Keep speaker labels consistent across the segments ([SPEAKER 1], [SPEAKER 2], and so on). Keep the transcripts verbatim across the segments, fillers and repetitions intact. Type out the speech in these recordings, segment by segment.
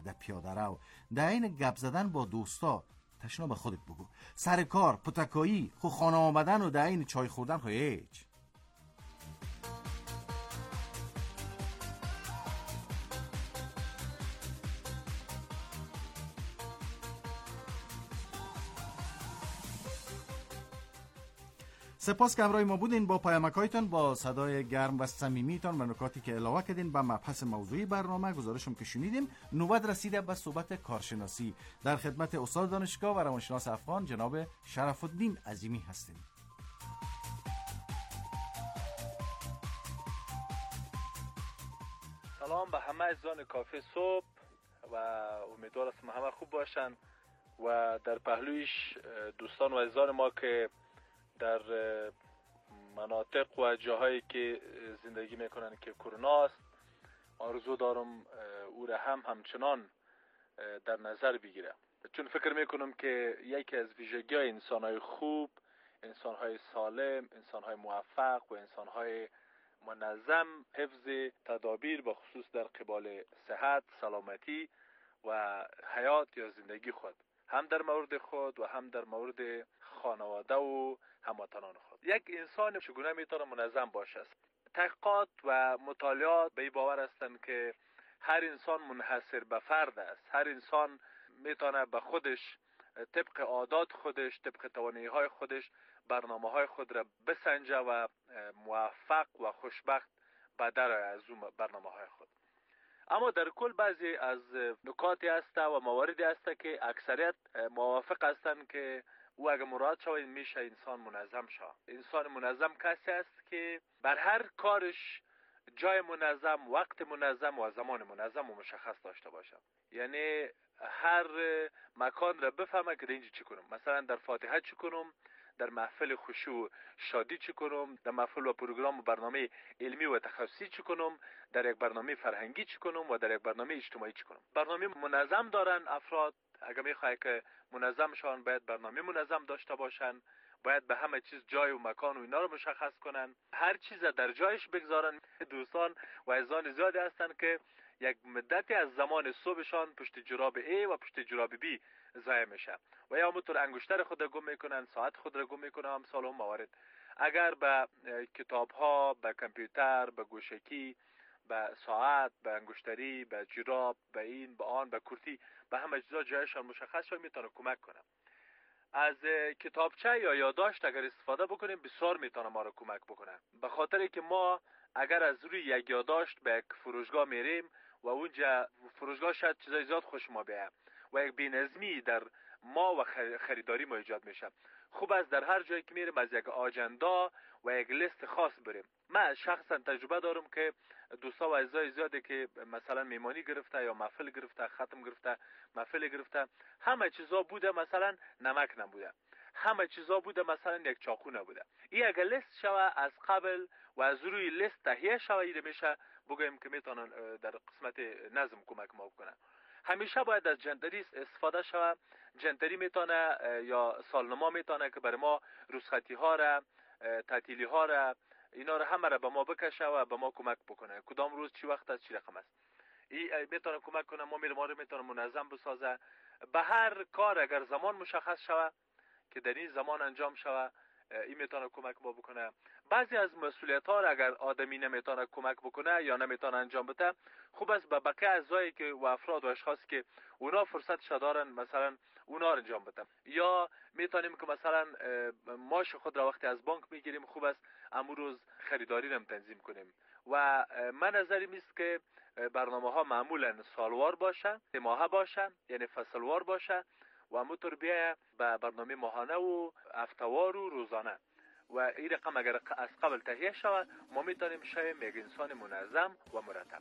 [SPEAKER 1] در پیاده رو، در این گپ زدن با دوستا تشنا به خودت بگو. سر کار پتکایی خو خانه آمدن و در این چای خوردن خو هیچ. سپاس که همراه ما بودین. با پیامک‌هایتان، با صدای گرم و صمیمیتان و نکاتی که علاوه کردین به مبحث موضوعی برنامه، گزارشم که شنیدیم نوبت رسیده به صحبت کارشناسی. در خدمت استاد دانشگاه و روانشناس افغان جناب شرف الدین عظیمی هستیم.
[SPEAKER 2] سلام به همه عزیزان کافه صبح و امیدوار هستم همه خوب باشن و در پهلویش دوستان و عزیزان ما که در مناطق و جاهایی که زندگی میکنن که کرونا است، آرزو دارم او را هم همچنان در نظر بگیره، چون فکر میکنم که یکی از ویژگی‌های انسان‌های خوب، انسان‌های سالم، انسان‌های موفق و انسان‌های منظم حفظ تدابیر به خصوص در قبال صحت، سلامتی و حیات یا زندگی خود، هم در مورد خود و هم در مورد خانواده و هموطنان خود. یک انسان چگونه میتونه منظم باشه؟ تحقیقات و مطالعات به این باور هستند که هر انسان منحصر به فرد است. هر انسان میتونه به خودش، طبق عادات خودش، طبق توانایی‌های خودش، برنامه‌های خود را بسنجه و موفق و خوشبخت به درآید از اون برنامه‌های خود. اما در کل بعضی از نکاتی هست و مواردی هست که اکثریت موافق هستند که او اگر مراد شود میشه انسان منظم شود. انسان منظم کسی است که بر هر کارش جای منظم، وقت منظم و زمان منظم و مشخص داشته باشه. یعنی هر مکان را بفهمه که در اینجا چی کنم. مثلا در فاتحه چی کنم، در محفل خشوع شادی چی کنم، در محفل و پروگرام و برنامه علمی و تخصصی چی کنم، در یک برنامه فرهنگی چی کنم و در یک برنامه اجتماعی چی کنم. برنامه منظم دارن افراد. اگر میخوای که منظم شون باید برنامه منظم داشته باشن، باید به همه چیز جای و مکان و اینا رو مشخص کنن، هر چیز در جایش بگذارن. دوستان و عزیزان زیادی هستن که یک مدتی از زمان صبحشان پشت جراب A و پشت جراب B ضایع میشه و یا همونطور انگشتر خود را گم میکنن، ساعت خود را گم میکنن، امثال اون موارد. اگر به کتاب ها، به کامپیوتر، به گوشکی، به ساعت، به انگشتری، به جراب، به این، به آن، به کرتی، به همه چیزا جایشان مشخص شد، میتونه کمک کنه. از کتابچه یا یادداشت اگر استفاده بکنیم بسیار میتونه ما رو کمک بکنه، به خاطر که ما اگر از روی یک یادداشت به یک فروشگاه میریم و اونجا فروشگاه شاید چیزای زیاد خوش ما بیاید و یک بی‌نظمی در ما و خریداری ما ایجاد میشه. خوب است در هر جایی که میریم از یک آجندا و یک لیست خاص بریم. من شخصا تجربه دارم که دوستا و عزیزای زیاده که مثلا میمانی گرفته یا محفل گرفته، ختم گرفته، محفل گرفته، همه چیزا بوده، مثلا نمک نبوده، همه چیزا بوده، مثلا یک چاقو نبوده. این اگه لیست شوه از قبل و از روی لیست تهیه شوه، ایده میشه بگویم که میتونن در قسمت نظم کمک ما بکنن. همیشه باید از جنتری استفاده شوه. جنتری میتونه یا سالنما میتونه که برای ما رخصتی ها را، تعطیلی ها را، اینا رو همه را به ما بکشه و به ما کمک بکنه. کدام روز چی وقت است، چی رقم است. این میتونه کمک کنه ما میره ما رو میتونه منظم بسازه. به هر کار اگر زمان مشخص شوه که در این زمان انجام شوه، این میتونه کمک ما بکنه. بعضی از مسئولیت ها را اگر آدمی نمیتونه کمک بکنه یا نمیتونه انجام بده، خوب است به بقیه اعضایی که و افراد و اشخاص که اونا فرصتش دارن مثلا اونا را انجام بده. یا میتونیم که مثلا ماش خود را وقتی از بانک میگیریم، خوب است امروز خریداری را تنظیم کنیم. و من نظرم است که برنامه ها معمولا سالوار باشه، سه ماهه باشه، یعنی فصلوار باشه و همونطور بیایه به برنامه ماهانه و هفته‌وار و روزانه. و این رقم اگر از قبل تهیه شود، ما میتونیم شویم یک انسان منظم و مرتب.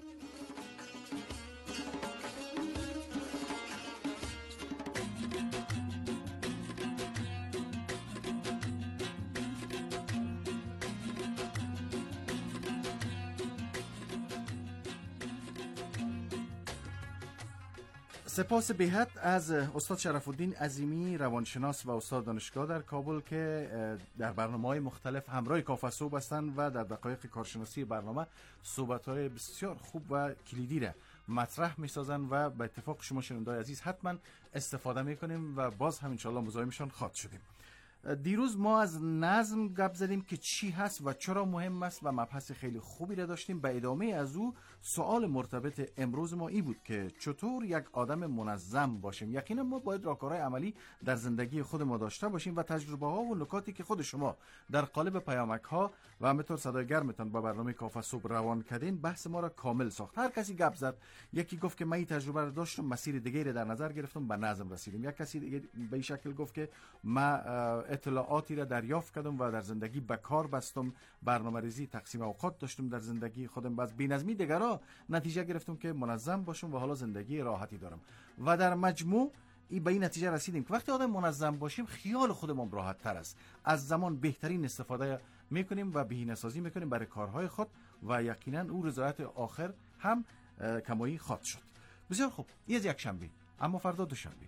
[SPEAKER 1] سپاس بی‌حد از استاد شرف الدین عظیمی، روانشناس و استاد دانشگاه در کابل که در برنامه‌های مختلف همراه کافه صبح هستند و در دقایق کارشناسی برنامه صحبت‌های بسیار خوب و کلیدی را مطرح میسازن و به اتفاق شما شنوندای عزیز حتما استفاده میکنیم و باز هم انشالله مزاحمشان خواهد شدیم. دیروز ما از نظم گپ زدیم که چی هست و چرا مهم است و مبحث خیلی خوبی را داشتیم. به ادامه از او سوال مرتبط امروز ما این بود که چطور یک آدم منظم باشیم. یقینا ما باید راهکارهای عملی در زندگی خود ما داشته باشیم و تجربه ها و نکاتی که خود شما در قالب پیامک ها و همینطور صدای گرمتان با برنامه کافه صبح روان کردین بحث ما را کامل ساخت. هر کسی گپ زد، یکی گفت که من این تجربه را داشتم، مسیر دیگه در نظر گرفتم، به نظم رسیدم. یک کسی دیگه به این شکل گفت که من اطلاعاتی را دریافت کردم و در زندگی به کار بستم، برنامه‌ریزی، تقسیم اوقات داشتم در زندگی خودم، بس بی‌نظمی دیگرا نتیجه گرفتم که منظم باشم و حالا زندگی راحتی دارم. و در مجموع ای به این نتیجه رسیدیم که وقتی آدم منظم باشیم خیال خودمون راحت تر است، از زمان بهترین استفاده میکنیم و بهینه‌سازی میکنیم برای کارهای خود و یقینا او رضایت آخر هم کمایی خواهد شد. بسیار خوب، این از یک شنبه، اما فردا دوشنبه.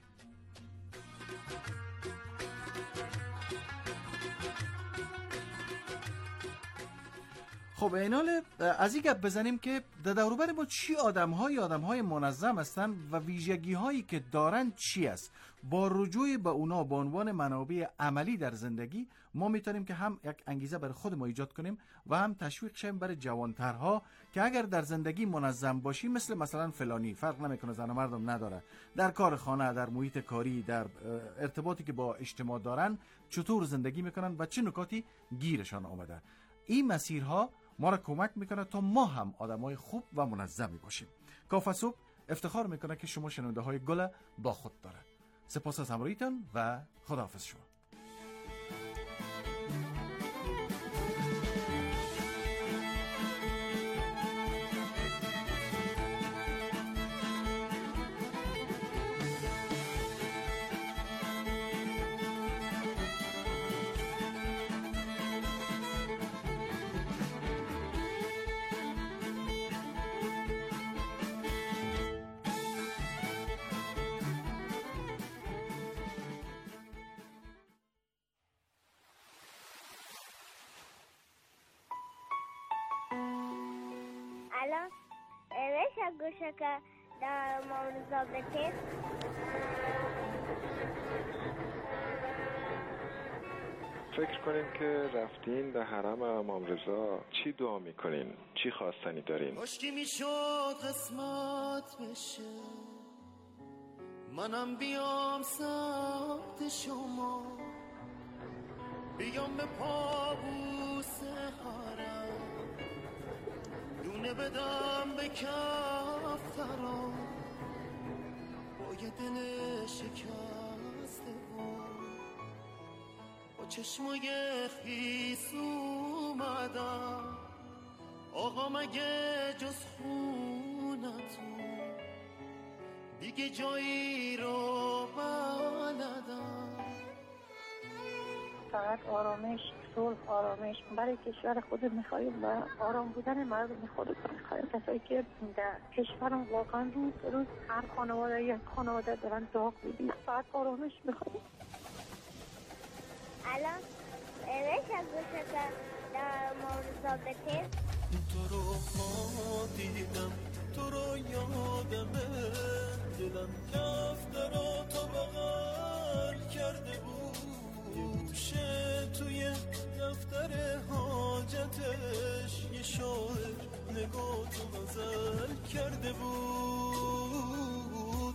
[SPEAKER 1] خب اینال از این گپ بزنیم که در دوروبر ما چی آدم‌های آدم‌های منظم هستند و ویژگی‌هایی که دارن چی است. با رجوع به اونا به عنوان منابع عملی در زندگی ما میتونیم که هم یک انگیزه برای خود ما ایجاد کنیم و هم تشویق شیم برای جوانترها که اگر در زندگی منظم باشی، مثل مثلا فلانی، فرق نمیکنه زن و مردم نداره، در کار خانه، در محیط کاری، در ارتباطی که با اجتماع دارن چطور زندگی میکنن و چه نکاتی گیرشان آمده. این مسیرها ما را کمک میکنه تا ما هم آدمای خوب و منظمی باشیم. کافه صبح افتخار میکنه که شما شنونده های گل با خود داره. سپاس از همراهیتان و خداحافظ شما.
[SPEAKER 3] الان میشه گوشه که در مورد بتید
[SPEAKER 4] فکر کنین که رفتین در حرم امام رضا چی دعا میکنین؟ چی خواستنی دارین؟
[SPEAKER 5] کاشکی میشد قسمت بشه منم بیام سمت شما، بیام به پابوس حرم، دونه بدم به کفترم، با یه دل شکسته بود با چشمای خیس اومدم. آقا مگه جز خونتون دیگه جایی رو بلدم؟
[SPEAKER 6] فقط آرامش، صلح، آرامش برای کشور خود می‌خوایم و آرام بودن مردم خودتون می‌خوایم. کسایی که در کشورم واقعا روز به روز هر خانواده یک خانواده دارن داغ می‌بینن، فقط آرامش می‌خوایم.
[SPEAKER 3] الان میشه گوشه که در مورد بتید
[SPEAKER 5] تو رو ما دیدم، تو رو یادمه، دلم کفترا تو بغل کرده بود، یه گوشه توی دفتر حاجتش یه شاعر نگاه تو غزل کرده بود.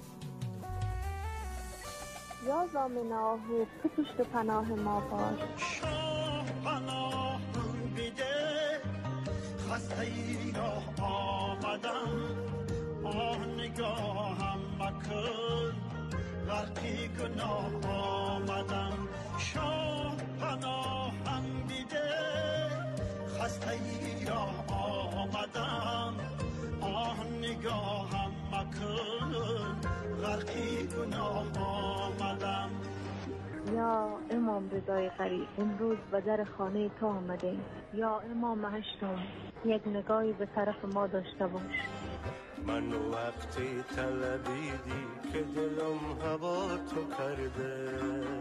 [SPEAKER 6] یا زامن آهو که پشت پناه ما باش،
[SPEAKER 5] شاه پناه بیده خسته ای راه آمدم، آه نگاهم مکن غرقی گناه آمدم. شاه پناهم بیده خسته ای راه آمدم، آه نگاهم مکن غرقی گناه آمدم.
[SPEAKER 6] یا امام رضای غریب امروز به در خانه تو آمده، یا امام هشتم یک نگاهی به طرف ما داشته باش.
[SPEAKER 5] من وقتی طلبیدی که دلم هوا تو کرده،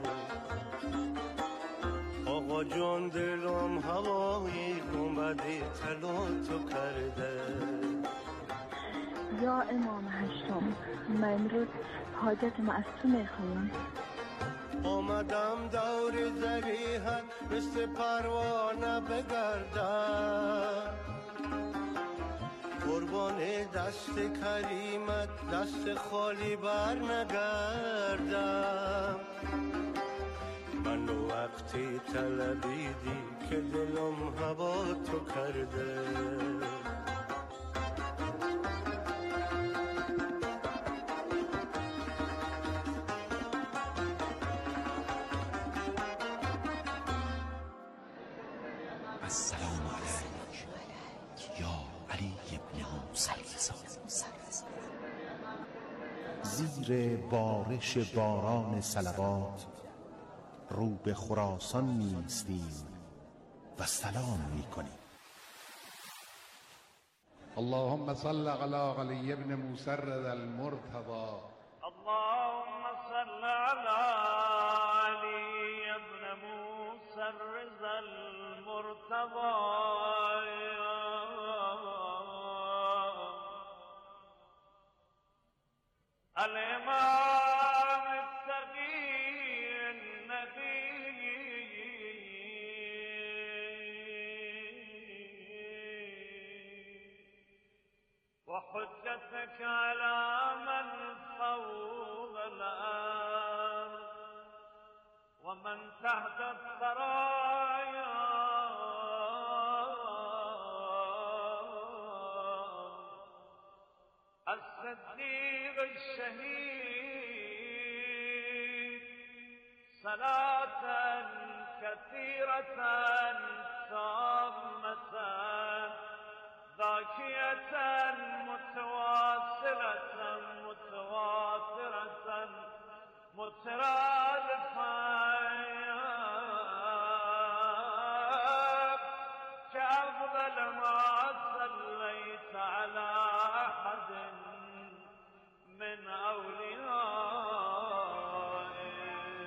[SPEAKER 5] آقا جان دلم هوایی اومدی طلا تو کرده.
[SPEAKER 6] یا امام هشتم، من امروز حاجت ما از تو میخوایم.
[SPEAKER 5] آمدم دور زریحت مثل پروانه بگردم، قربان دست کریمت دست خالی بر نگردم. من وقتی طلبیدی که دلم هوا تو کرده،
[SPEAKER 7] السلام علیک یا علی ابن موسی رضا. زیر بارش باران صلوات رو به خراسان می‌ایستیم و سلام می‌کنیم.
[SPEAKER 8] اللهم صل على علی ابن موسی رضا المرتضى.
[SPEAKER 5] اللهم صل على علی ابن موسی رضا المرتضى. الامام التقی النبی وحجتك على من فوق الأرض ومن تحت الثرايا. الصديق الشهيد صلاة كثيرة تامة ذاكية متواصلة متواترة مترادفة كأفضل ما صليت على أحد من أوليائك.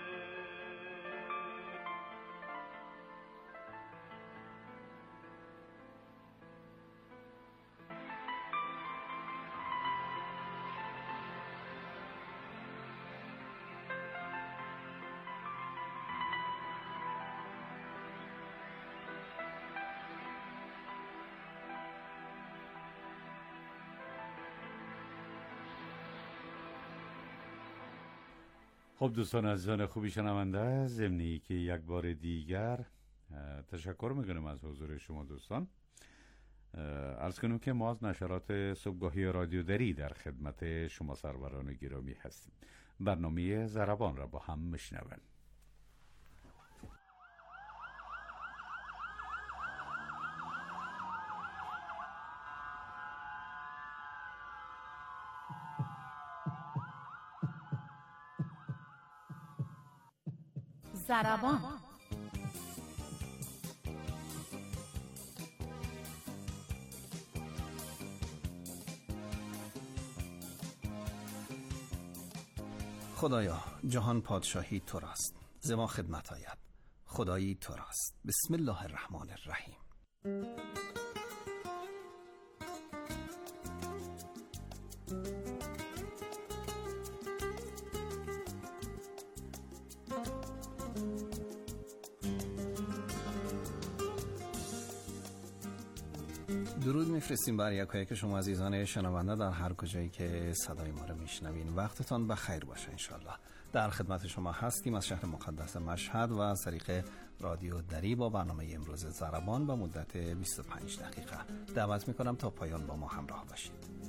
[SPEAKER 9] خب دوستان عزیزان خوبی شنونده، ضمنی که یک بار دیگر تشکر میکنم از حضور شما دوستان. عرض کنم که ما از نشرات صبحگاهی رادیو دری در خدمت شما سروران گرامی هستیم. برنامه ضربان را با هم میشنویم.
[SPEAKER 10] ضربان.
[SPEAKER 11] خدایا جهان پادشاهی تو راست، ز ما خدمت آید خدایی تو راست. بسم الله الرحمن الرحیم. درود میفرستیم بر یکایی که شما عزیزان شنونده در هر کجایی که صدای ما رو میشنوین. وقتتان بخیر باشه انشالله. در خدمت شما هستیم از شهر مقدس مشهد و از طریق رادیو دری با برنامه امروز ضربان به مدت بیست و پنج دقیقه. دعوت میکنم تا پایان با ما همراه باشید.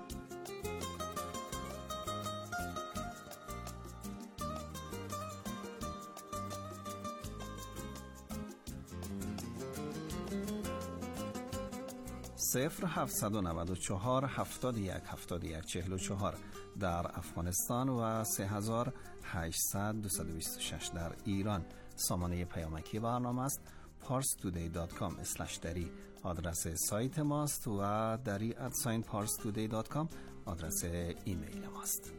[SPEAKER 11] صفر هفتصد و نود و چهار هفتاد و یک هفتاد و یک چهل و چهار در افغانستان و سه هزار هشتصد دویست و بیست و شش در ایران. سامانه پیامکی برنامه است پارس تودی دات کام اسلش دری آدرس سایت ماست و دری ادساین پارس تودی دات کام آدرس ایمیل ماست.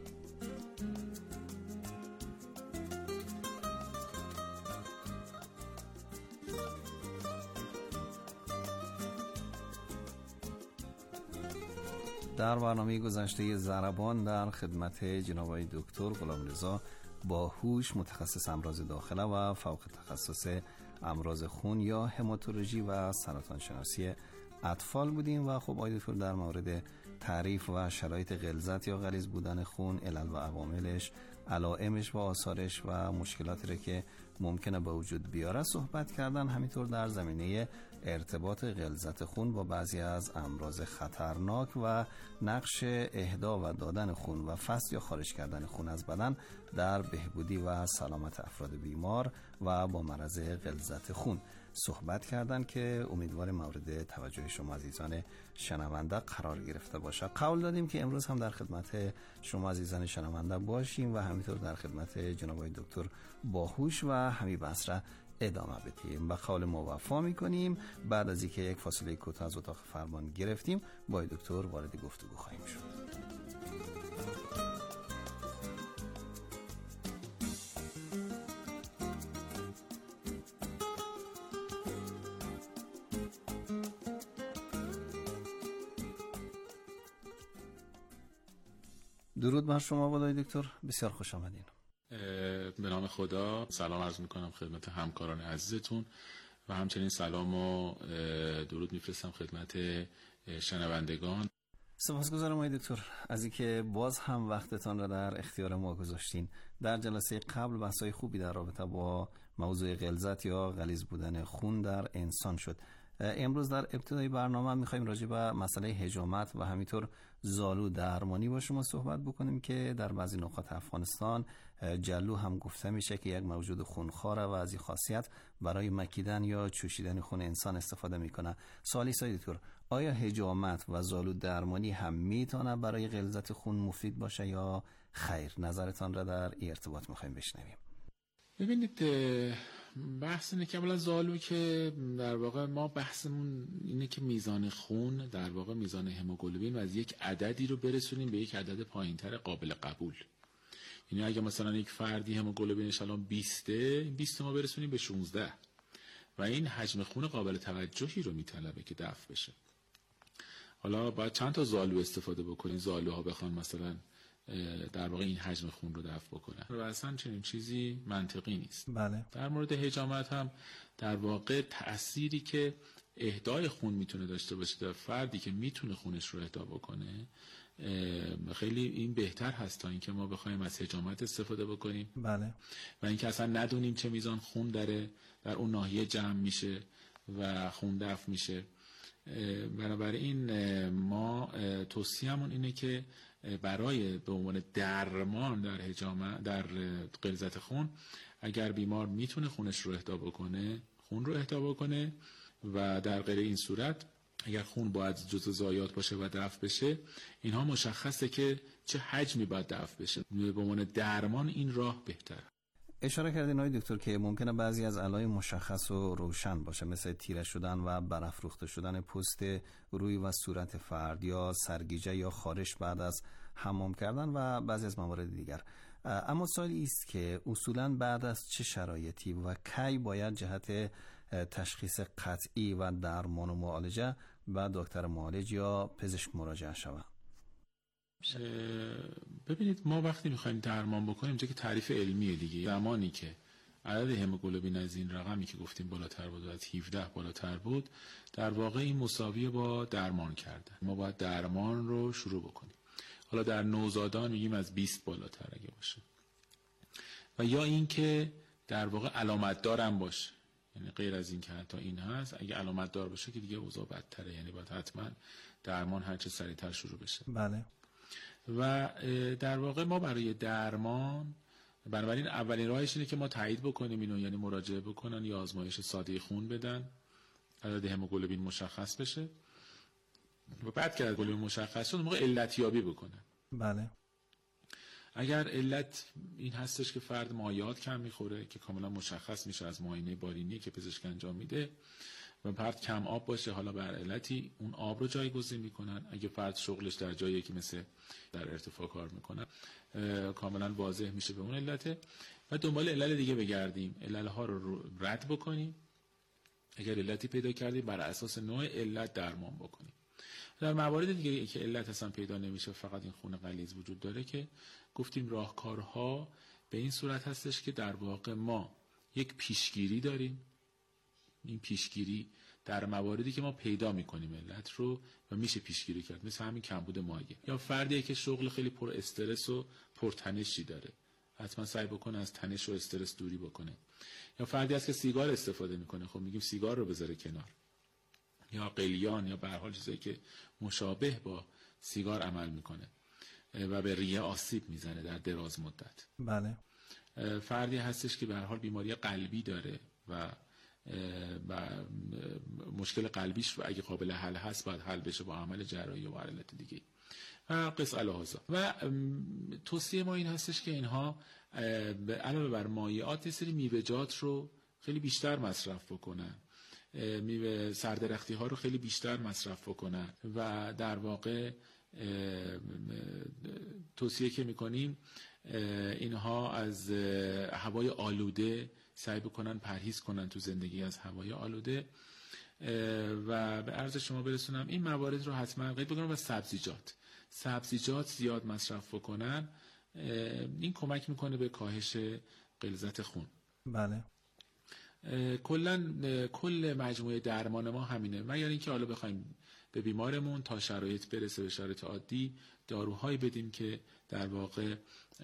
[SPEAKER 11] در برنامه گذشته ضربان در خدمت جناب آقای دکتر غلامرضا باهوش، متخصص امراض داخله و فوق تخصص امراض خون یا هماتولوژی و سرطان شناسی اطفال بودیم و خب آقای دکتر در مورد تعریف و شرایط غلظت یا غلیظ بودن خون، علل و عواملش، علائمش و آثارش و مشکلاتی را که ممکنه به وجود بیاره صحبت کردن. همینطور در زمینه ارتباط غلظت خون با بعضی از امراض خطرناک و نقش اهدا و دادن خون و فصل یا خارج کردن خون از بدن در بهبودی و سلامت افراد بیمار و با مرض غلظت خون صحبت کردن که امیدوار مورد توجه شما عزیزان شنونده قرار گرفته باشه. قول دادیم که امروز هم در خدمت شما عزیزان شنونده باشیم و همینطور در خدمت جناب آقای دکتر باهوش و همین بحث را ادامه بدیم. به قول ما وفا میکنیم. بعد از اینکه یک فاصله کوتاه از اتاق فرمان گرفتیم با دکتر وارد گفتگو خواهیم شد. درود بر شما آقای دکتر، بسیار خوش آمدین.
[SPEAKER 10] به نام خدا سلام عرض میکنم خدمت همکاران عزیزتون و همچنین سلام و درود میفرستم خدمت شنوندگان.
[SPEAKER 11] سپاسگزارم آقای دکتر از اینکه باز هم وقتتان را در اختیار ما گذاشتین. در جلسه قبل بحث‌های خوبی در رابطه با موضوع غلظت یا غلیظ بودن خون در انسان شد. امروز در ابتدای برنامه میخوایم راجع به مسئله حجامت و همینطور زالو درمانی با شما صحبت بکنیم که در بعضی نقاط افغانستان جلو هم گفته میشه که یک موجود خونخواره و از این خاصیت برای مکیدن یا چوشیدن خون انسان استفاده میکنه. سوالی ساید دکتر، آیا حجامت و زالو درمانی هم میتونه برای غلظت خون مفید باشه یا خیر؟ نظرتان را در این ارتباط میخوایم بشنویم.
[SPEAKER 10] ببینید بحث اینه که اولا زالو که در واقع ما بحثمون اینه که میزان خون در واقع میزان هموگلوبین و از یک عددی رو برسونیم به یک عدد پایینتر قابل قبول. یعنی اگه مثلا یک فردی هموگلوبینش الان بیست، بیست ما برسونیم به شانزده و این حجم خون قابل توجهی رو میطلبه که دفع بشه. حالا باید چند تا زالو استفاده بکنیم، زالوها بخوان مثلا در واقع این حجم خون رو دفع بکنن و اصلا چنین چیزی منطقی نیست.
[SPEAKER 11] بله.
[SPEAKER 10] در مورد حجامت هم در واقع تأثیری که اهدای خون میتونه داشته باشه در فردی که میتونه خونش رو اهدا بکنه خیلی این بهتر هست تا اینکه ما بخوایم از حجامت استفاده بکنیم.
[SPEAKER 11] بله.
[SPEAKER 10] و اینکه اصلا ندونیم چه میزان خون داره در اون ناحیه جمع میشه و خون دفع میشه. بنابراین ما توصیه‌مون اینه که برای به عنوان درمان در حجامت در غلظت خون اگر بیمار میتونه خونش رو اهدا بکنه خون رو اهدا بکنه و در غیر این صورت اگر خون باید جزء ضایعات باشه و دفع بشه اینها مشخصه که چه حجمی باید دفع بشه. به عنوان درمان این راه بهتره.
[SPEAKER 11] اشاره کردین آقای دکتر که ممکنه بعضی از علائم مشخص و روشن باشه مثل تیره شدن و برافروخته شدن پوست روی و صورت فرد یا سرگیجه یا خارش بعد از حمام کردن و بعضی از موارد دیگر. اما سوالی است که اصولاً بعد از چه شرایطی و کی باید جهت تشخیص قطعی و درمان و معالجه به دکتر معالج یا پزشک مراجعه شود؟
[SPEAKER 10] ببینید ما وقتی میخوایم درمان بکنیم اینجا که تعریف علمیه دیگه. زمانی که عدد هموگلوبین از این رقمی که گفتیم بالاتر بود و از هفده بالاتر بود در واقع این مساویه با درمان کردن. ما باید درمان رو شروع بکنیم. حالا در نوزادان میگیم از بیست بالاتر اگه باشه و یا این که در واقع علامت دارم باشه، یعنی غیر از این که حتی این هست اگه علامت دار باشه که دیگه اوضاع بدتره، یعنی باید حتما درمان هرچه سریعتر شروع بشه.
[SPEAKER 11] بله.
[SPEAKER 10] و در واقع ما برای درمان بنابراین اولین راهش اینه که ما تایید بکنیم اینو، یعنی مراجعه بکنن یا آزمایش ساده خون بدن عدد هموگلوبین مشخص بشه و بعد که هموگلوبین مشخص شد موقع علت یابی بکنن.
[SPEAKER 11] بله.
[SPEAKER 10] اگر علت این هستش که فرد مایعات کم میخوره که کاملا مشخص میشه از معاینه بارینی که پزشک انجام میده و فرد کم آب باشه، حالا بر علتی اون آب رو جایگزین میکنن. اگه فرد شغلش در جایی که مثل در ارتفاع کار میکنن کاملا واضح میشه به اون علته و دنبال علل دیگه بگردیم، علل ها رو رد بکنیم. اگر علتی پیدا کردیم بر اساس نوع علت درمان بکنیم در موارد دیگه که علت اصلا پیدا نمیشه فقط این خون غلیظ وجود داره که گفتیم راهکارها به این صورت هستش که در واقع ما یک پیشگیری داریم. این پیشگیری در مواردی که ما پیدا میکنیم علت رو و میشه پیشگیری کرد، مثل همین کمبود مایع، یا فردی که شغل خیلی پر استرس و پر تنشی داره، حتما سعی بکنه از تنش و استرس دوری بکنه. یا فردی هست که سیگار استفاده میکنه، خب میگیم سیگار رو بذاره کنار. یا قلیان یا به هر حال چیزایی که مشابه با سیگار عمل میکنه و به ریه آسیب میزنه در دراز مدت.
[SPEAKER 11] بله.
[SPEAKER 10] فردی هستش که به هر حال بیماری قلبی داره و و مشکل قلبیش اگه قابل حل هست باید حل بشه با عمل جراحی و علت دیگه و قص الهازا. و توصیه ما این هستش که اینها علاوه بر مایعات یه سری میوه‌جات رو خیلی بیشتر مصرف بکنن، میوه سردرختی ها رو خیلی بیشتر مصرف بکنن و در واقع توصیه که میکنیم اینها از هوای آلوده سعی بکنن پرهیز کنن تو زندگی از هوای آلوده. و به عرض شما برسونم این موارد رو حتما قید بکنن و سبزیجات سبزیجات زیاد مصرف بکنن. این کمک میکنه به کاهش غلظت خون.
[SPEAKER 11] بله.
[SPEAKER 10] کلا کل مجموعه درمان ما همینه، مگر اینکه حالا بخوایم به بیمارمون تا شرایط برسه به شرایط عادی داروهایی بدیم که در واقع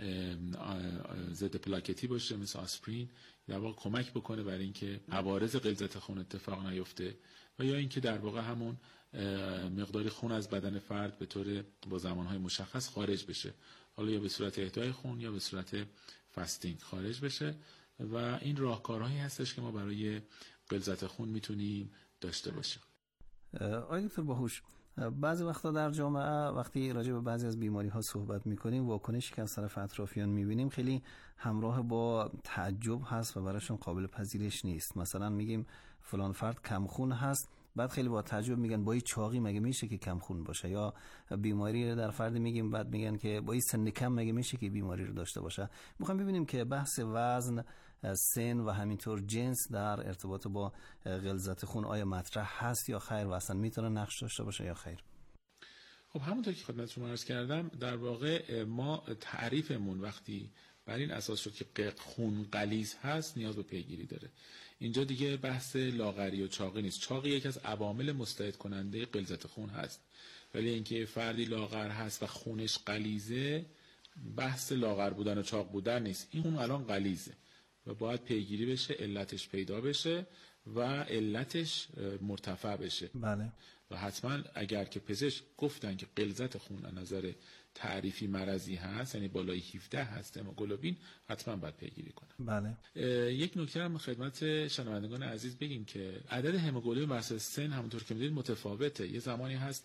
[SPEAKER 10] ضد پلاکتی باشه مثل آسپرین، در واقع کمک بکنه برای اینکه عوارض غلظت خون اتفاق نیفته، و یا اینکه در واقع همون مقداری خون از بدن فرد به طور با زمانهای مشخص خارج بشه، حالا یا به صورت اهدای خون یا به صورت فاستینگ خارج بشه. و این راهکارهایی هستش که ما برای غلظت خون میتونیم داشته باشیم.
[SPEAKER 11] آقای دکتر باهوش، بعضی وقتا در جامعه وقتی راجع به بعضی از بیماری ها صحبت میکنیم واکنشی که از طرف اطرافیان میبینیم خیلی همراه با تعجب هست و براشون قابل پذیرش نیست. مثلا میگیم فلان فرد کمخون هست، بعد خیلی با تعجب میگن با این چاقی مگه میشه که کمخون باشه، یا بیماری رو در فرد میگیم بعد میگن که با این سن کم مگه میشه که بیماری رو داشته باشه. میخوام ببینیم که بحث وزن، سن و همینطور جنس در ارتباط با غلظت خون آیا مطرح هست یا خیر و اصلا میتونه نقش داشته باشه یا خیر؟
[SPEAKER 10] خب همونطور که خدمت شما عرض کردم در واقع ما تعریفمون وقتی بر این اساس شد که خون غلیظ هست نیاز به پیگیری داره. اینجا دیگه بحث لاغری و چاقی نیست. چاقی یکی از عوامل مستعد کننده غلظت خون هست، ولی اینکه فردی لاغر هست و خونش غلیظه بحث لاغر بودن و چاق بودن نیست. این خون الان غلیظه و باید پیگیری بشه، علتش پیدا بشه و علتش مرتفع بشه.
[SPEAKER 11] بله.
[SPEAKER 10] و حتما اگر که پزشک گفتن که غلظت خون از نظر تعریفی مرضی هست، یعنی بالای هفده هست هموگلوبین، حتما باید پیگیری کنن.
[SPEAKER 11] بله.
[SPEAKER 10] یک نکته هم خدمت شنوندگان عزیز بگیم که عدد هموگلوبین بر اساس سن همونطور که می‌دونید متفاوته. یه زمانی هست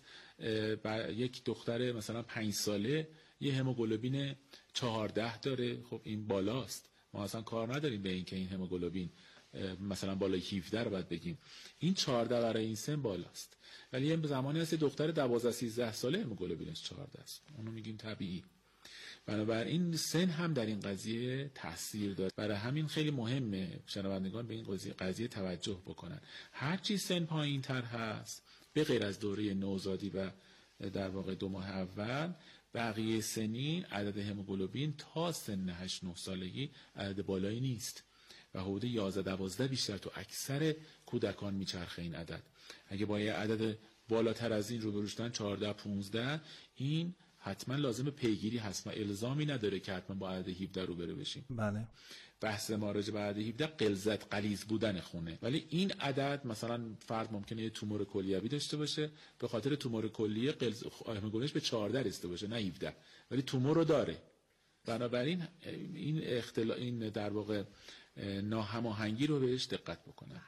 [SPEAKER 10] یک دختر مثلا پنج ساله یه هموگلوبین چهارده داره، خب این بالاست. ما اصلا کار نداریم به این که این هموگلوبین مثلا بالای هفده رو باید بگیم، این چهارده برای این سن بالاست. ولی یه زمانی هست دوختر دوازده سیزده ساله هموگلوبینش چهارده است، اونو میگیم طبیعی. بنابراین سن هم در این قضیه تاثیر داره. برای همین خیلی مهمه شنوندگان به این قضیه قضیه توجه بکنن. هر چی سن پایین تر هست به غیر از دوره نوزادی و در واقع دو ماه اول، بقیه سنین عدد هموگلوبین تا سن هشت نه سالگی عدد بالایی نیست و حدود یازده دوازده بیشتر تو اکثر کودکان میچرخه این عدد. اگه با یه عدد بالاتر از این روبرو شدن چهارده پانزده، این حتما لازم پیگیری هست و الزامی نداره که حتما با عدد هفده روبرو بشیم.
[SPEAKER 11] بله.
[SPEAKER 10] بحث ما راجع به عدد هفده غلظت غلیظ بودن خونه، ولی این عدد مثلا فرد ممکنه یه تومور کلیوی داشته باشه، به خاطر تومور کلیه هموگلوبینش به چهارده رسیده باشه نه هفده، ولی تومور رو داره. بنابراین این اختلا این در واقع ناهماهنگی رو بهش دقت بکنن.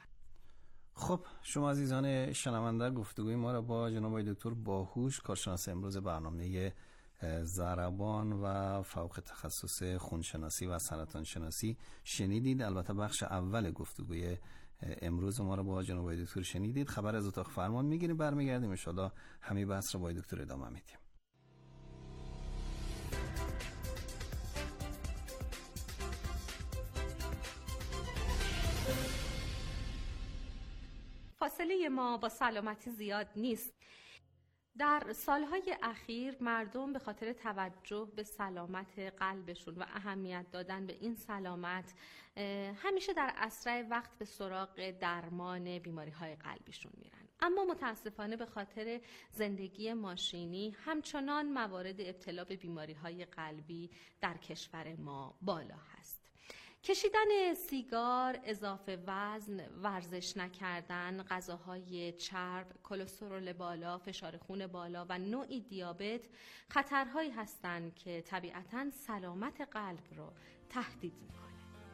[SPEAKER 11] خب شما عزیزان شنونده گفتگوی ما را با جناب دکتر باهوش، کارشناس امروز برنامه ضربان و فوق تخصص خونشناسی و سرطان شناسی شنیدید. البته بخش اول گفتگوی امروز ما را با جناب دکتر شنیدید. خبر از اتاق فرمان میگیریم، برمیگردیم ان شاءالله همین بحث را با دکتر ادامه میدیم.
[SPEAKER 12] فاصله ما با سلامتی زیاد نیست. در سالهای اخیر مردم به خاطر توجه به سلامت قلبشون و اهمیت دادن به این سلامت همیشه در اسرع وقت به سراغ درمان بیماری‌های قلبیشون میرن. اما متاسفانه به خاطر زندگی ماشینی همچنان موارد ابتلا به بیماری‌های قلبی در کشور ما بالا هست. کشیدن سیگار، اضافه وزن، ورزش نکردن، غذاهای چرب، کلسترول بالا، فشار خون بالا و نوعی دیابت خطرهایی هستند که طبیعتاً سلامت قلب رو تهدید می‌کنه.